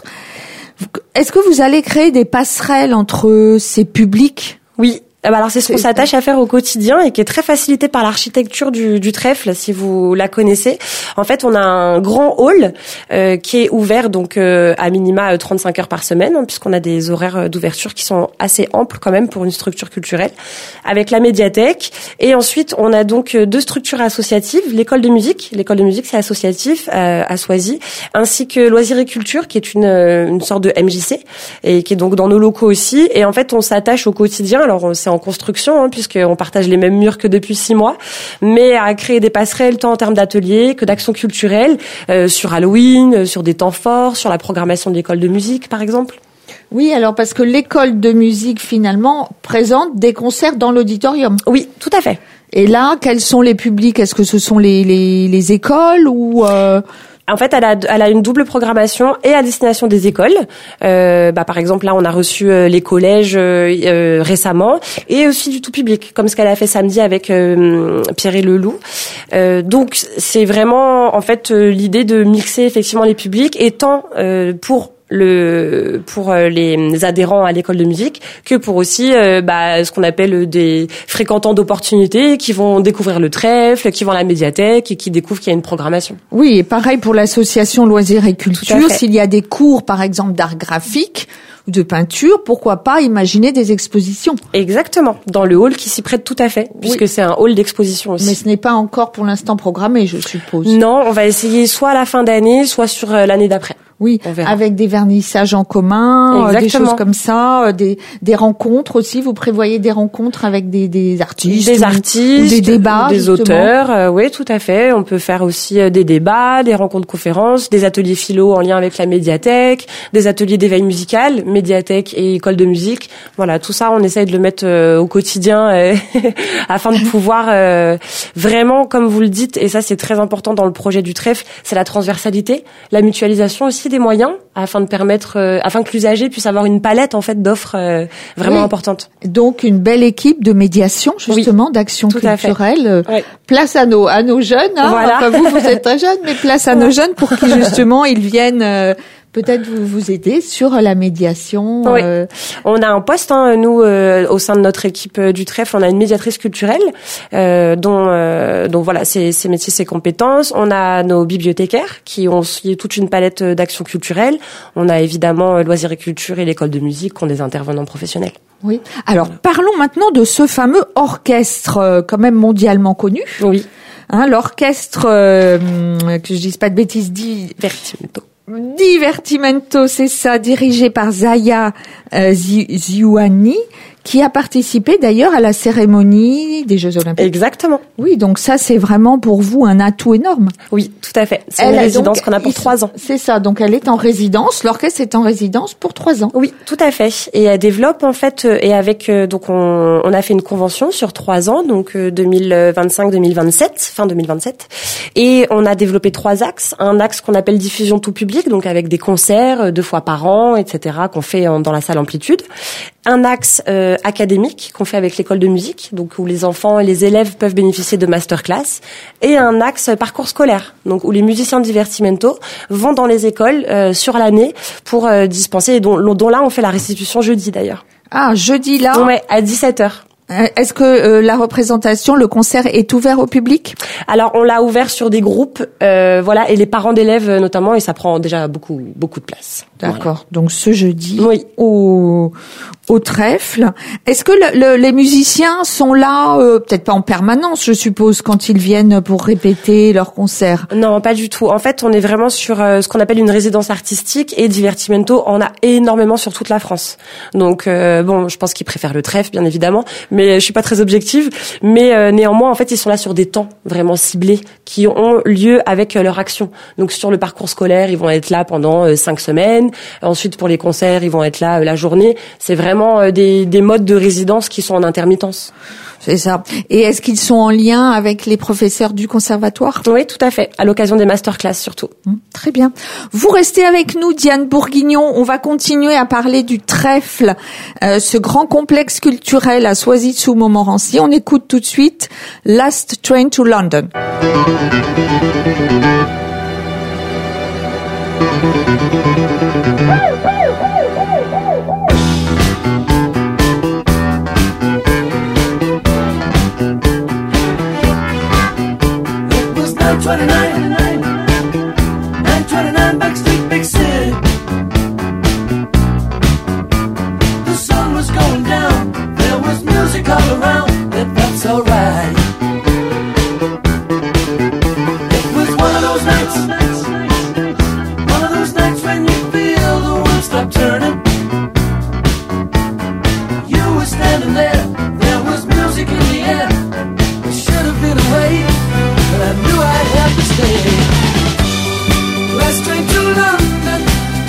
Est-ce que vous allez créer des passerelles entre ces publics? Oui. Alors c'est ce qu'on s'attache à faire au quotidien et qui est très facilité par l'architecture du, du Trèfle, si vous la connaissez. En fait, on a un grand hall euh, qui est ouvert donc euh, à minima trente-cinq heures par semaine, hein, puisqu'on a des horaires d'ouverture qui sont assez amples quand même pour une structure culturelle, avec la médiathèque. Et ensuite, on a donc deux structures associatives, l'école de musique. L'école de musique, c'est associatif euh, à Soisy, ainsi que Loisirs et Culture, qui est une, une sorte de M J C et qui est donc dans nos locaux aussi. Et en fait, on s'attache au quotidien. Alors, c'est en construction, hein, puisqu'on partage les mêmes murs que depuis six mois, mais à créer des passerelles tant en termes d'ateliers que d'actions culturelles, euh, sur Halloween, sur des temps forts, sur la programmation de l'école de musique, par exemple. Oui, alors parce que l'école de musique, finalement, présente des concerts dans l'auditorium. Oui, tout à fait. Et là, quels sont les publics? Est-ce que ce sont les, les, les écoles ou... Euh... En fait, elle a, elle a une double programmation et à destination des écoles. Euh, bah, par exemple, là, on a reçu euh, les collèges euh, euh, récemment et aussi du tout public, comme ce qu'elle a fait samedi avec euh, Pierre et le Loup. Euh, donc, c'est vraiment, en fait, euh, l'idée de mixer effectivement les publics, et tant euh, pour le pour les adhérents à l'école de musique que pour aussi euh, bah, ce qu'on appelle des fréquentants d'opportunités qui vont découvrir le Trèfle, qui vont à la médiathèque et qui découvrent qu'il y a une programmation. Oui, et pareil pour l'association Loisirs et Culture, s'il y a des cours par exemple d'art graphique ou de peinture, pourquoi pas imaginer des expositions? Exactement, dans le hall qui s'y prête tout à fait, puisque oui. C'est un hall d'exposition aussi. Mais ce n'est pas encore pour l'instant programmé, je suppose. Non, on va essayer soit à la fin d'année, soit sur l'année d'après. Oui, avec des vernissages en commun, euh, des choses comme ça, euh, des des rencontres aussi. Vous prévoyez des rencontres avec des des artistes, des ou, artistes, ou des débats, des justement. auteurs. Euh, oui, tout à fait. On peut faire aussi euh, des débats, des rencontres conférences, des ateliers philo en lien avec la médiathèque, des ateliers d'éveil musical, médiathèque et école de musique. Voilà, tout ça, on essaye de le mettre euh, au quotidien euh, afin de pouvoir euh, vraiment, comme vous le dites, et ça c'est très important dans le projet du Trèfle, c'est la transversalité, la mutualisation aussi des moyens afin de permettre euh, afin que l'usager puisse avoir une palette en fait d'offres euh, vraiment oui. importantes. Donc une belle équipe de médiation justement, oui, d'action culturelle. Oui. Place à nos à nos jeunes, hein. Voilà. Enfin, vous vous êtes très jeunes, mais place à nos jeunes pour qu'ils justement ils viennent euh, peut-être vous, vous aider sur la médiation. Oui. Euh... On a un poste, hein, nous, euh, au sein de notre équipe euh, du Trèfle, on a une médiatrice culturelle, euh, dont, euh, dont voilà, ses, ses métiers, ses compétences. On a nos bibliothécaires qui ont aussi toute une palette d'actions culturelles. On a évidemment euh, Loisirs et Culture et l'école de musique qui ont des intervenants professionnels. Oui. Alors, voilà. Parlons maintenant de ce fameux orchestre, euh, quand même mondialement connu. Oui. Hein, l'orchestre, euh, que je dise pas de bêtises, dit Divertimento. Divertimento, c'est ça, dirigé par Zaya euh, Ziouani, qui a participé d'ailleurs à la cérémonie des Jeux Olympiques. Exactement. Oui, donc ça c'est vraiment pour vous un atout énorme. Oui, tout à fait. C'est elle une résidence donc, qu'on a pour trois ans. C'est ça, donc elle est en résidence, l'orchestre est en résidence pour trois ans. Oui, tout à fait. Et elle développe en fait, et avec, donc on, on a fait une convention sur trois ans, donc deux mille vingt-cinq deux mille vingt-sept, fin deux mille vingt-sept. Et on a développé trois axes. Un axe qu'on appelle diffusion tout public, donc avec des concerts deux fois par an, et cetera, qu'on fait dans la salle Amplitude. Un axe euh, académique qu'on fait avec l'école de musique, donc où les enfants et les élèves peuvent bénéficier de masterclass, et un axe parcours scolaire, donc où les musiciens de Divertimento vont dans les écoles euh, sur l'année pour euh, dispenser, et dont, dont là on fait la restitution jeudi d'ailleurs. Ah, jeudi là. Ouais, à dix-sept heures. Est-ce que euh, la représentation, le concert est ouvert au public? Alors on l'a ouvert sur des groupes, euh, voilà, et les parents d'élèves notamment, et ça prend déjà beaucoup beaucoup de place. D'accord. Voilà. Donc ce jeudi oui. au au trèfle. Est-ce que le, le, les musiciens sont là, euh, peut-être pas en permanence, je suppose, quand ils viennent pour répéter leur concert? Non, pas du tout. En fait, on est vraiment sur euh, ce qu'on appelle une résidence artistique et Divertimento. On a énormément sur toute la France. Donc euh, bon, je pense qu'ils préfèrent le trèfle, bien évidemment, mais je suis pas très objective. Mais euh, néanmoins, en fait, ils sont là sur des temps vraiment ciblés qui ont lieu avec euh, leur action. Donc sur le parcours scolaire, ils vont être là pendant euh, cinq semaines. Ensuite, pour les concerts, ils vont être là euh, la journée. C'est vraiment Des, des modes de résidence qui sont en intermittence. C'est ça. Et est-ce qu'ils sont en lien avec les professeurs du conservatoire? Oui, tout à fait. À l'occasion des masterclass surtout. Mmh, très bien. Vous restez avec nous, Diane Bourguignon. On va continuer à parler du trèfle, euh, ce grand complexe culturel à Soisy-sous-Montmorency. On écoute tout de suite Last Train to London. nine twenty-nine, nine twenty-nine Backstreet Big City. The sun was going down, there was music all around, it felt so right. It was one of those nights, one of those nights when you feel the world stop turning. You were standing there, there was music in the air. It should have been away, but I knew I'd have to stay. Last train to London,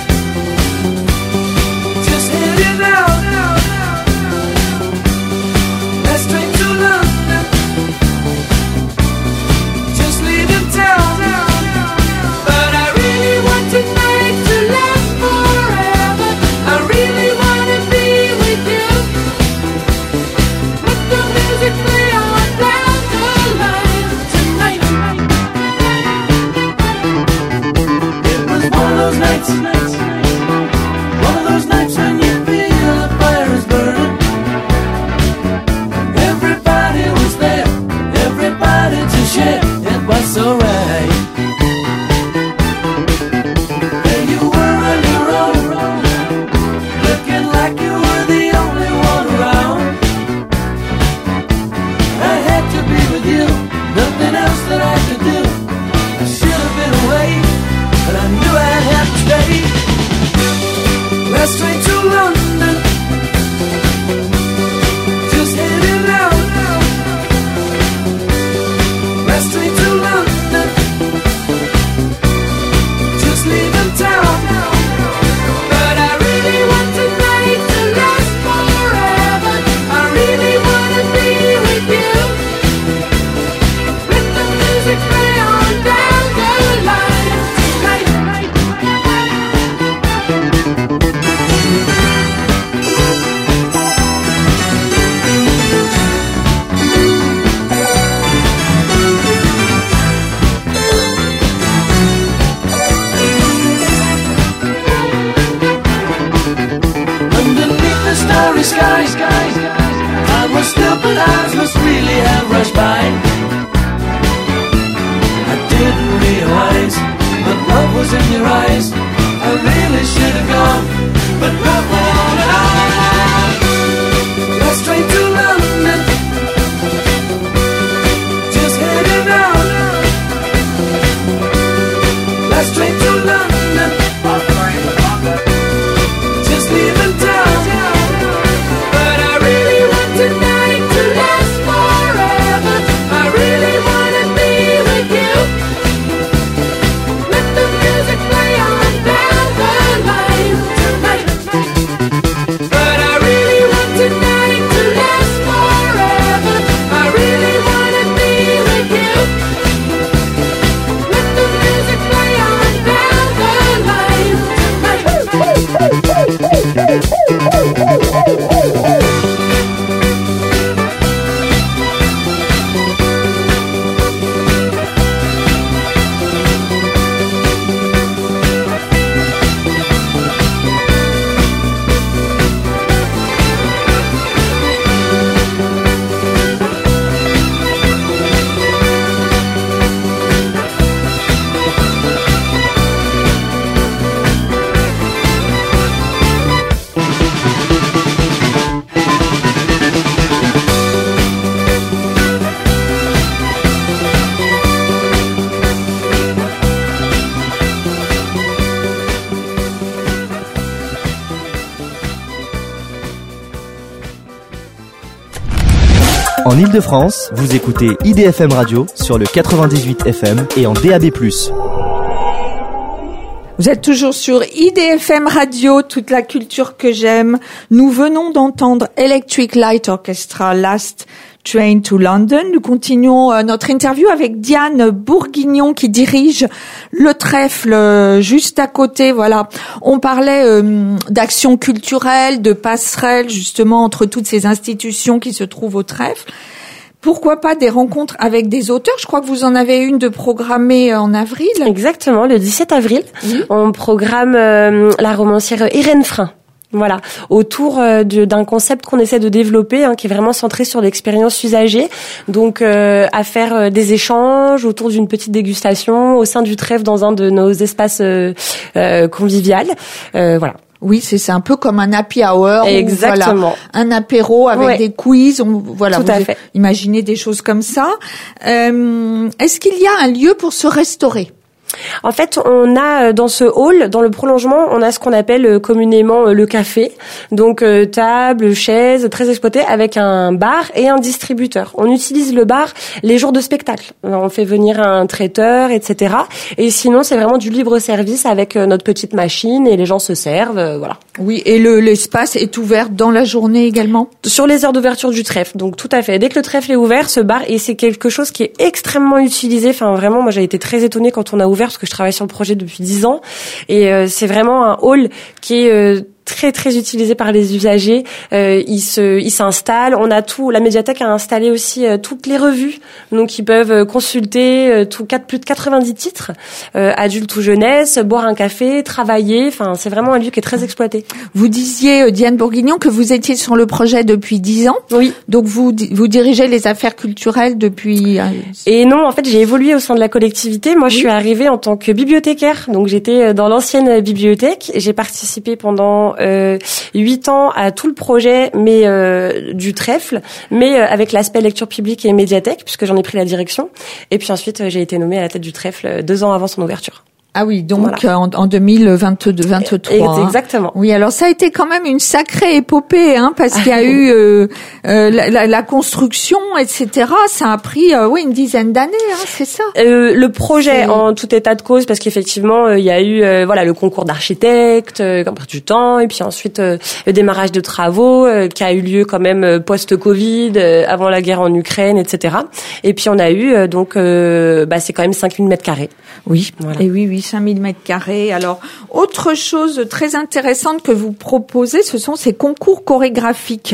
just heading out. Last train to London, just leaving town. But I really want tonight to last forever. I really want to be with you. Let the music play on down the line tonight. It was one of those nights, one of those nights when you feel the fire is burning. Everybody was there, everybody to share. It was so right. There you were on your own, looking like you were the only one around. I had to be with you, nothing else that I could do. I should have been away, but I knew I'd have to stay. Last train to London, just heading out. Last train to London, just leaving town. But I really want tonight to last forever. I really want to be with you. Let the music play on down the line tonight. Underneath the starry sky, time was still, but eyes must really have rushed by. I didn't realize, but love was in your eyes. I really should have gone, but love won't at all. Last train to London, just heading out. Last train to London, just leaving town. But I really want tonight to last forever. I really want to be with you. Let the music play on down the line tonight. But I En Ile-de-France, vous écoutez I D F M Radio sur le quatre-vingt-dix-huit F M et en D A B plus. Vous êtes toujours sur I D F M Radio, toute la culture que j'aime. Nous venons d'entendre Electric Light Orchestra, Last Train to London. Nous continuons euh, notre interview avec Diane Bourguignon qui dirige le Trèfle euh, juste à côté. Voilà, on parlait euh, d'action culturelle, de passerelle justement entre toutes ces institutions qui se trouvent au Trèfle. Pourquoi pas des rencontres avec des auteurs? Je crois que vous en avez une de programmée en avril. Exactement, le dix-sept avril. Oui. On programme euh, la romancière Irène Frein. Voilà, autour euh, de, d'un concept qu'on essaie de développer, hein, qui est vraiment centré sur l'expérience usagée. Donc, euh, à faire euh, des échanges autour d'une petite dégustation au sein du Trèfle dans un de nos espaces euh, euh, conviviaux. Euh, voilà. Oui, c'est, c'est un peu comme un happy hour. Exactement. Ou, voilà, un apéro avec ouais. des quiz. On, voilà, Tout vous à fait. Imaginez des choses comme ça. Euh, est-ce qu'il y a un lieu pour se restaurer? En fait, on a dans ce hall, dans le prolongement, on a ce qu'on appelle communément le café. Donc euh, table, chaise, très exploité, avec un bar et un distributeur. On utilise le bar les jours de spectacle. On fait venir un traiteur, et cetera. Et sinon, c'est vraiment du libre service avec notre petite machine et les gens se servent, euh, voilà. Oui, et le, l'espace est ouvert dans la journée également? Sur les heures d'ouverture du Trèfle, donc tout à fait. Dès que le Trèfle est ouvert, ce bar, et c'est quelque chose qui est extrêmement utilisé. Enfin, vraiment, moi, j'ai été très étonnée quand on a ouvert, parce que je travaille sur le projet depuis dix ans. Et euh, c'est vraiment un hall qui est... Euh, très très utilisé par les usagers. Euh, ils se, ils s'installent. On a tout. La médiathèque a installé aussi euh, toutes les revues, donc ils peuvent euh, consulter euh, tout quatre plus de quatre-vingt-dix titres, euh, adultes ou jeunesse, boire un café, travailler. Enfin, c'est vraiment un lieu qui est très exploité. Vous disiez euh, Diane Bourguignon que vous étiez sur le projet depuis dix ans. Oui. Donc vous vous dirigez les affaires culturelles depuis. Euh... Et non, en fait, j'ai évolué au sein de la collectivité. Moi, oui. Je suis arrivée en tant que bibliothécaire. Donc j'étais dans l'ancienne bibliothèque et j'ai participé pendant Euh, huit ans à tout le projet, mais euh, du Trèfle, mais euh, avec l'aspect lecture publique et médiathèque, puisque j'en ai pris la direction. Et puis ensuite, euh, j'ai été nommée à la tête du Trèfle deux ans avant son ouverture. Ah oui, donc voilà. en, en deux mille vingt-deux vingt-trois. Exactement. Hein. Oui, alors ça a été quand même une sacrée épopée, hein, parce qu'il y a eu euh, euh, la, la, la construction, et cetera. Ça a pris, euh, oui, une dizaine d'années, hein, c'est ça. Euh, le projet, c'est... en tout état de cause, parce qu'effectivement, euh, il y a eu, euh, voilà, le concours d'architectes, euh, qui a pris du temps, et puis ensuite euh, le démarrage de travaux, euh, qui a eu lieu quand même euh, post-Covid, euh, avant la guerre en Ukraine, et cetera. Et puis on a eu, euh, donc, euh, bah, c'est quand même cinq mille mètres carrés. Oui, voilà. Et oui, oui. cinq mille mètres carrés. Alors, autre chose très intéressante que vous proposez, ce sont ces concours chorégraphiques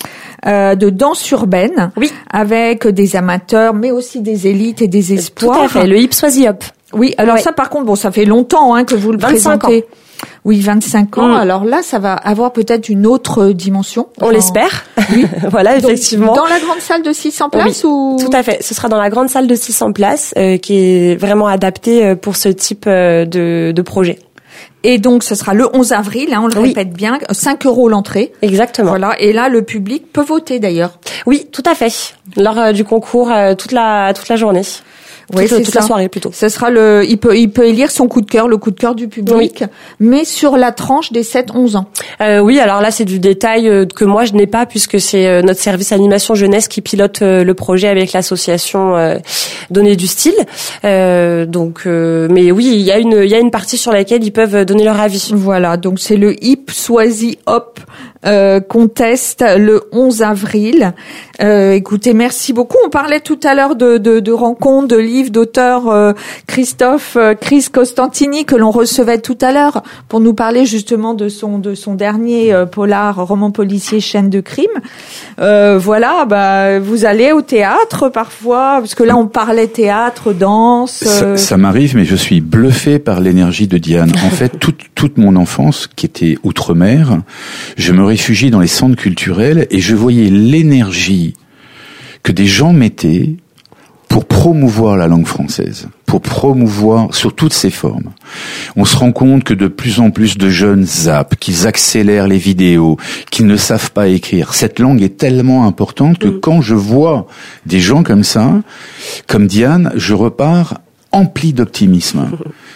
euh, de danse urbaine, oui, avec des amateurs, mais aussi des élites et des espoirs. Tout à fait, le Ipsoisi Hop. Oui, alors ouais. Ça, par contre, bon, ça fait longtemps hein, que vous le vingt-cinq présentez. Ans. Oui, vingt-cinq ans. Mmh. Alors là, ça va avoir peut-être une autre dimension. On enfin, l'espère. Oui, voilà, effectivement. Donc, dans la grande salle de six cents places oui, ou tout à fait. Ce sera dans la grande salle de six cents places, euh, qui est vraiment adaptée pour ce type euh, de, de projet. Et donc, ce sera le onze avril, hein, on le oui. répète bien, cinq euros l'entrée. Exactement. Voilà. Et là, le public peut voter d'ailleurs. Oui, tout à fait. Lors euh, du concours, euh, toute la toute la journée. Oui, toute, c'est toute ça. la soirée plutôt. Ce sera le, il peut, il peut élire son coup de cœur, le coup de cœur du public, oui. mais sur la tranche des sept onze ans. Euh, oui, alors là, c'est du détail euh, que moi je n'ai pas puisque c'est euh, notre service animation jeunesse qui pilote euh, le projet avec l'association euh, Donner du style. Euh, donc, euh, mais oui, il y a une, il y a une partie sur laquelle ils peuvent donner leur avis. Voilà, donc c'est le Ipsoisi Hop euh, Contest le onze avril. Euh, écoutez, merci beaucoup. On parlait tout à l'heure de, de, de rencontres, de livres, d'auteurs. Euh, Christophe, euh, Chris Costantini que l'on recevait tout à l'heure pour nous parler justement de son de son dernier euh, polar, roman policier, Chaîne de crime. Euh, voilà, bah vous allez au théâtre parfois parce que là on parlait théâtre, danse. Ça, Euh... ça m'arrive, mais je suis bluffé par l'énergie de Diane. En fait, toute toute mon enfance qui était outre-mer, je me réfugiais dans les centres culturels et je voyais l'énergie que des gens mettaient pour promouvoir la langue française, pour promouvoir sur toutes ses formes. On se rend compte que de plus en plus de jeunes zappent, qu'ils accélèrent les vidéos, qu'ils ne savent pas écrire. Cette langue est tellement importante que mmh. quand je vois des gens comme ça, comme Diane, je repars empli d'optimisme.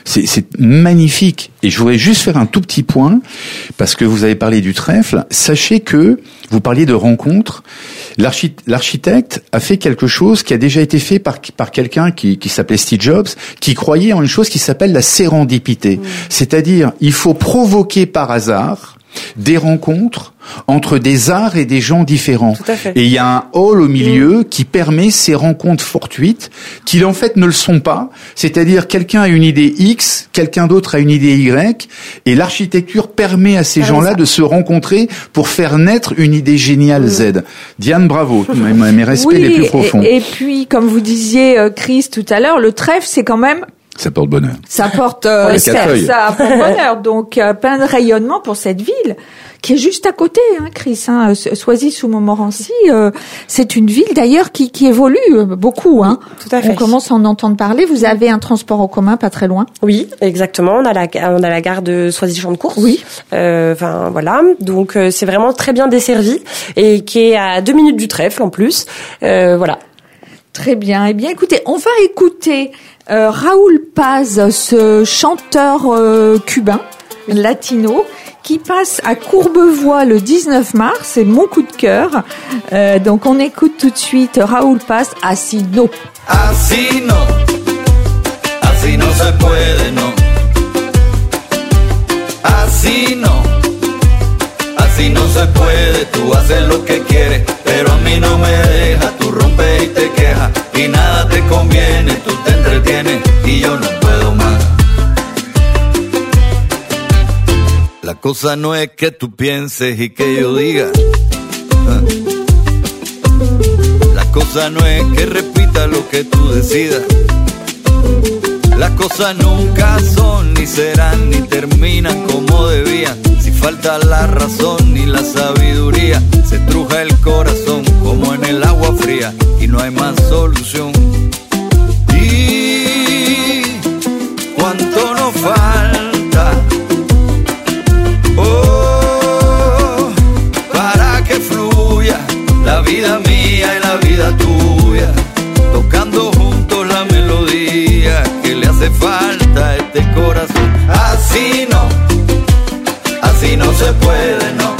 C'est, c'est magnifique. Et je voudrais juste faire un tout petit point, parce que vous avez parlé du trèfle. Sachez que, vous parliez de rencontres, l'archi- l'architecte a fait quelque chose qui a déjà été fait par, par quelqu'un qui, qui s'appelait Steve Jobs, qui croyait en une chose qui s'appelle la sérendipité. Mmh. C'est-à-dire, il faut provoquer par hasard des rencontres entre des arts et des gens différents. Tout à fait. Et il y a un hall au milieu mmh. qui permet ces rencontres fortuites, qui en fait ne le sont pas. C'est-à-dire quelqu'un a une idée X, quelqu'un d'autre a une idée Y, et l'architecture permet à ces ah, gens-là ça. de se rencontrer pour faire naître une idée géniale mmh. Z. Diane, bravo, mes, mes respects oui, les plus profonds. Et, et puis, comme vous disiez, Chris, tout à l'heure, le trèfle, c'est quand même... Ça porte bonheur. Ça porte, euh, ça, ça porte bonheur. Donc, euh, plein de rayonnement pour cette ville qui est juste à côté, hein, Chris. Hein, Soisy-sous-Montmorency, euh, c'est une ville d'ailleurs qui, qui évolue beaucoup. Hein. Tout à fait. On commence à en entendre parler. Vous avez un transport en commun pas très loin. Oui, exactement. On a la, on a la gare de Soisy-Champ-de-Course. Oui. Euh, enfin voilà. Donc euh, c'est vraiment très bien desservi et qui est à deux minutes du trèfle en plus. Euh, voilà. Très bien. Eh bien, écoutez, on va écouter euh, Raúl Paz, ce chanteur euh, cubain, latino, qui passe à Courbevoie le dix-neuf mars. C'est mon coup de cœur. Euh, donc, on écoute tout de suite Raúl Paz, Así no. Así no, así no se puede, no. Así no, así no se puede. Tú haces lo que quieres, pero a mí no me dejas. Tú rompes y te quejas y nada te conviene. Tú te entretienes y yo no puedo más. La cosa no es que tú pienses y que yo diga. La cosa no es que repita lo que tú decidas. Las cosas nunca son, ni serán, ni terminan como debían. Si falta la razón ni la sabiduría, se estruja el corazón como en el agua fría y no hay más solución. Y cuánto nos falta, oh, para que fluya la vida mía y la vida tuya, tocando juntos la melodía que le hace falta a este corazón. Así no, así no se puede, no.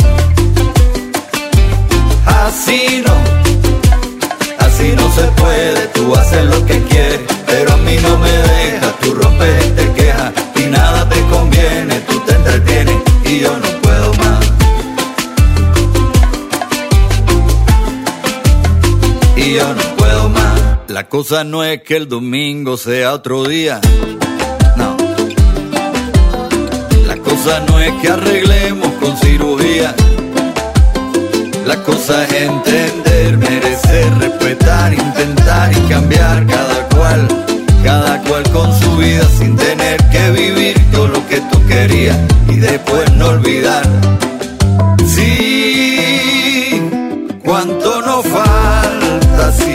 Así no, así no se puede. Tú haces lo que quieres, pero a mí no me dejas. Tú rompes y te quejas y nada te conviene. Tú te entretienes y yo no puedo más. Y yo no puedo más. La cosa no es que el domingo sea otro día, no. La cosa no es que arreglemos con cirugía. La cosa es entender, merecer, respetar, intentar y cambiar cada cual, cada cual con su vida sin tener que vivir todo lo que tú querías y después no olvidar. Sí, cuánto nos falta, sí.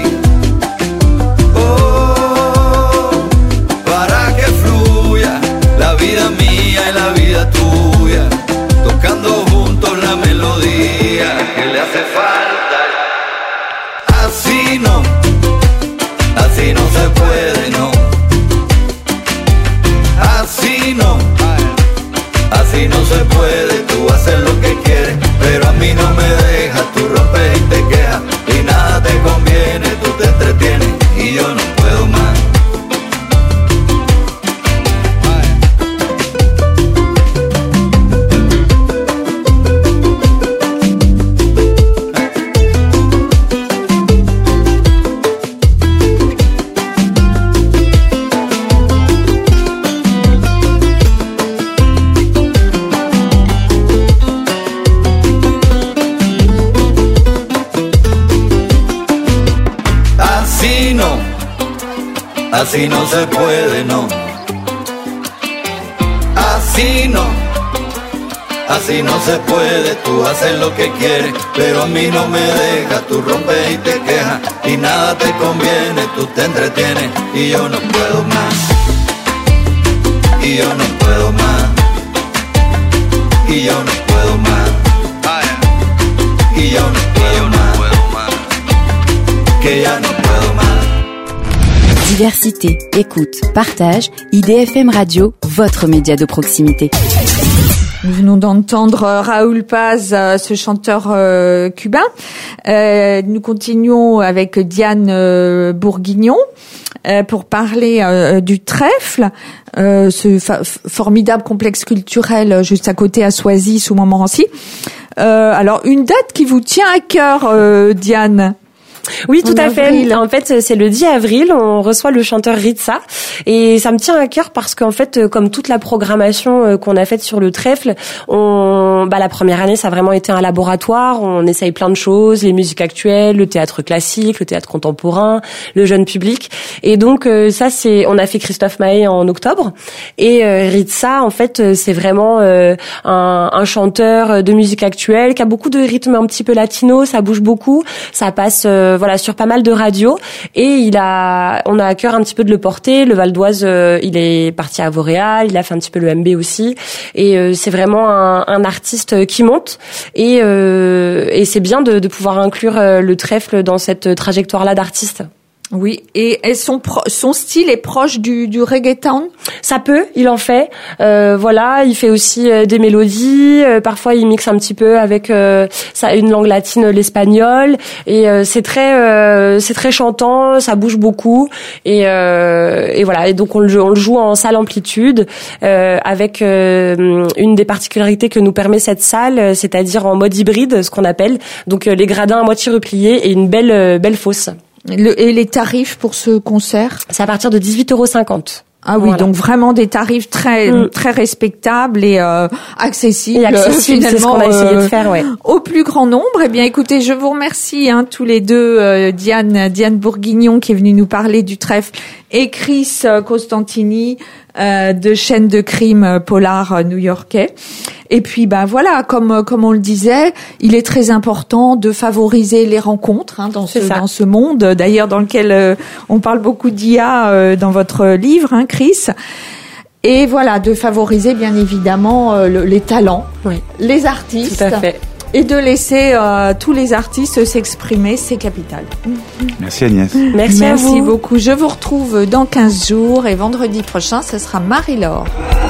La vida mía y la vida tuya, tocando juntos la melodía que le hace falta. Así no, así no se puede, no. Así no, así no se puede. Tú haces lo que quieres, pero a mí no me dejas. Tú rompes y te quejas y nada te conviene. Tú te entretienes y yo no puedo más. Así no se puede, no. Así no, así no se puede. Tú haces lo que quieres, pero a mí no me dejas. Tú rompes y te quejas y nada te conviene. Tú te entretienes y yo no puedo más. Y yo no puedo más. Y yo no puedo más. Y yo no puedo más. Que ya no puedo más. Diversité, écoute, partage, I D F M Radio, votre média de proximité. Nous venons d'entendre Raúl Paz, ce chanteur euh, cubain. Euh, nous continuons avec Diane euh, Bourguignon euh, pour parler euh, du trèfle, euh, ce fa- formidable complexe culturel juste à côté à Soisy, sous Montmorency. Euh, alors, une date qui vous tient à cœur, euh, Diane? Oui, tout en à avril. fait. En fait, c'est le dix avril, on reçoit le chanteur Ritza et ça me tient à cœur parce qu'en fait, comme toute la programmation qu'on a faite sur le trèfle, on, bah, la première année, ça a vraiment été un laboratoire. On essaye plein de choses, les musiques actuelles, le théâtre classique, le théâtre contemporain, le jeune public. Et donc, ça, c'est, on a fait Christophe Maé en octobre et euh, Ritza, en fait, c'est vraiment euh, un, un chanteur de musique actuelle qui a beaucoup de rythmes un petit peu latino, ça bouge beaucoup, ça passe euh, voilà, sur pas mal de radios et il a, on a à cœur un petit peu de le porter. Le Val d'Oise, euh, il est parti à Vauréal, il a fait un petit peu le M B aussi et euh, c'est vraiment un, un artiste qui monte et, euh, et c'est bien de, de pouvoir inclure euh, le trèfle dans cette trajectoire-là d'artiste. Oui, et, et son pro- son style est proche du du reggaeton. Ça peut, il en fait. Euh, voilà, il fait aussi euh, des mélodies. Euh, parfois, il mixe un petit peu avec euh, ça, une langue latine, l'espagnol. Et euh, c'est très, euh, c'est très chantant. Ça bouge beaucoup. Et, euh, et voilà. Et donc on le, on le joue en salle amplitude euh, avec euh, une des particularités que nous permet cette salle, c'est-à-dire en mode hybride, ce qu'on appelle. Donc euh, les gradins à moitié repliés et une belle, euh, belle fosse. Le, et les tarifs pour ce concert? C'est à partir de dix-huit euros cinquante. Ah oui, Voilà. donc vraiment des tarifs très Mm. très respectables et euh, accessibles. Et accessible, c'est ce qu'on a essayé de faire, ouais. Au plus grand nombre. Eh bien, écoutez, je vous remercie hein, tous les deux, euh, Diane, Diane Bourguignon qui est venue nous parler du trèfle, et Chris euh, Costantini euh, de chaîne de crime euh, polar euh, new-yorkais. Et puis, ben voilà, comme comme on le disait, il est très important de favoriser les rencontres hein, dans ce C'est ça. dans ce monde, d'ailleurs dans lequel euh, on parle beaucoup d'I A euh, dans votre livre, hein, Chris. Et voilà, de favoriser bien évidemment euh, le, les talents, Oui. les artistes, Tout à fait. et de laisser euh, tous les artistes s'exprimer, c'est capital. Merci Agnès. Merci, à vous. beaucoup. Je vous retrouve dans quinze jours et vendredi prochain, ce sera Marie-Laure.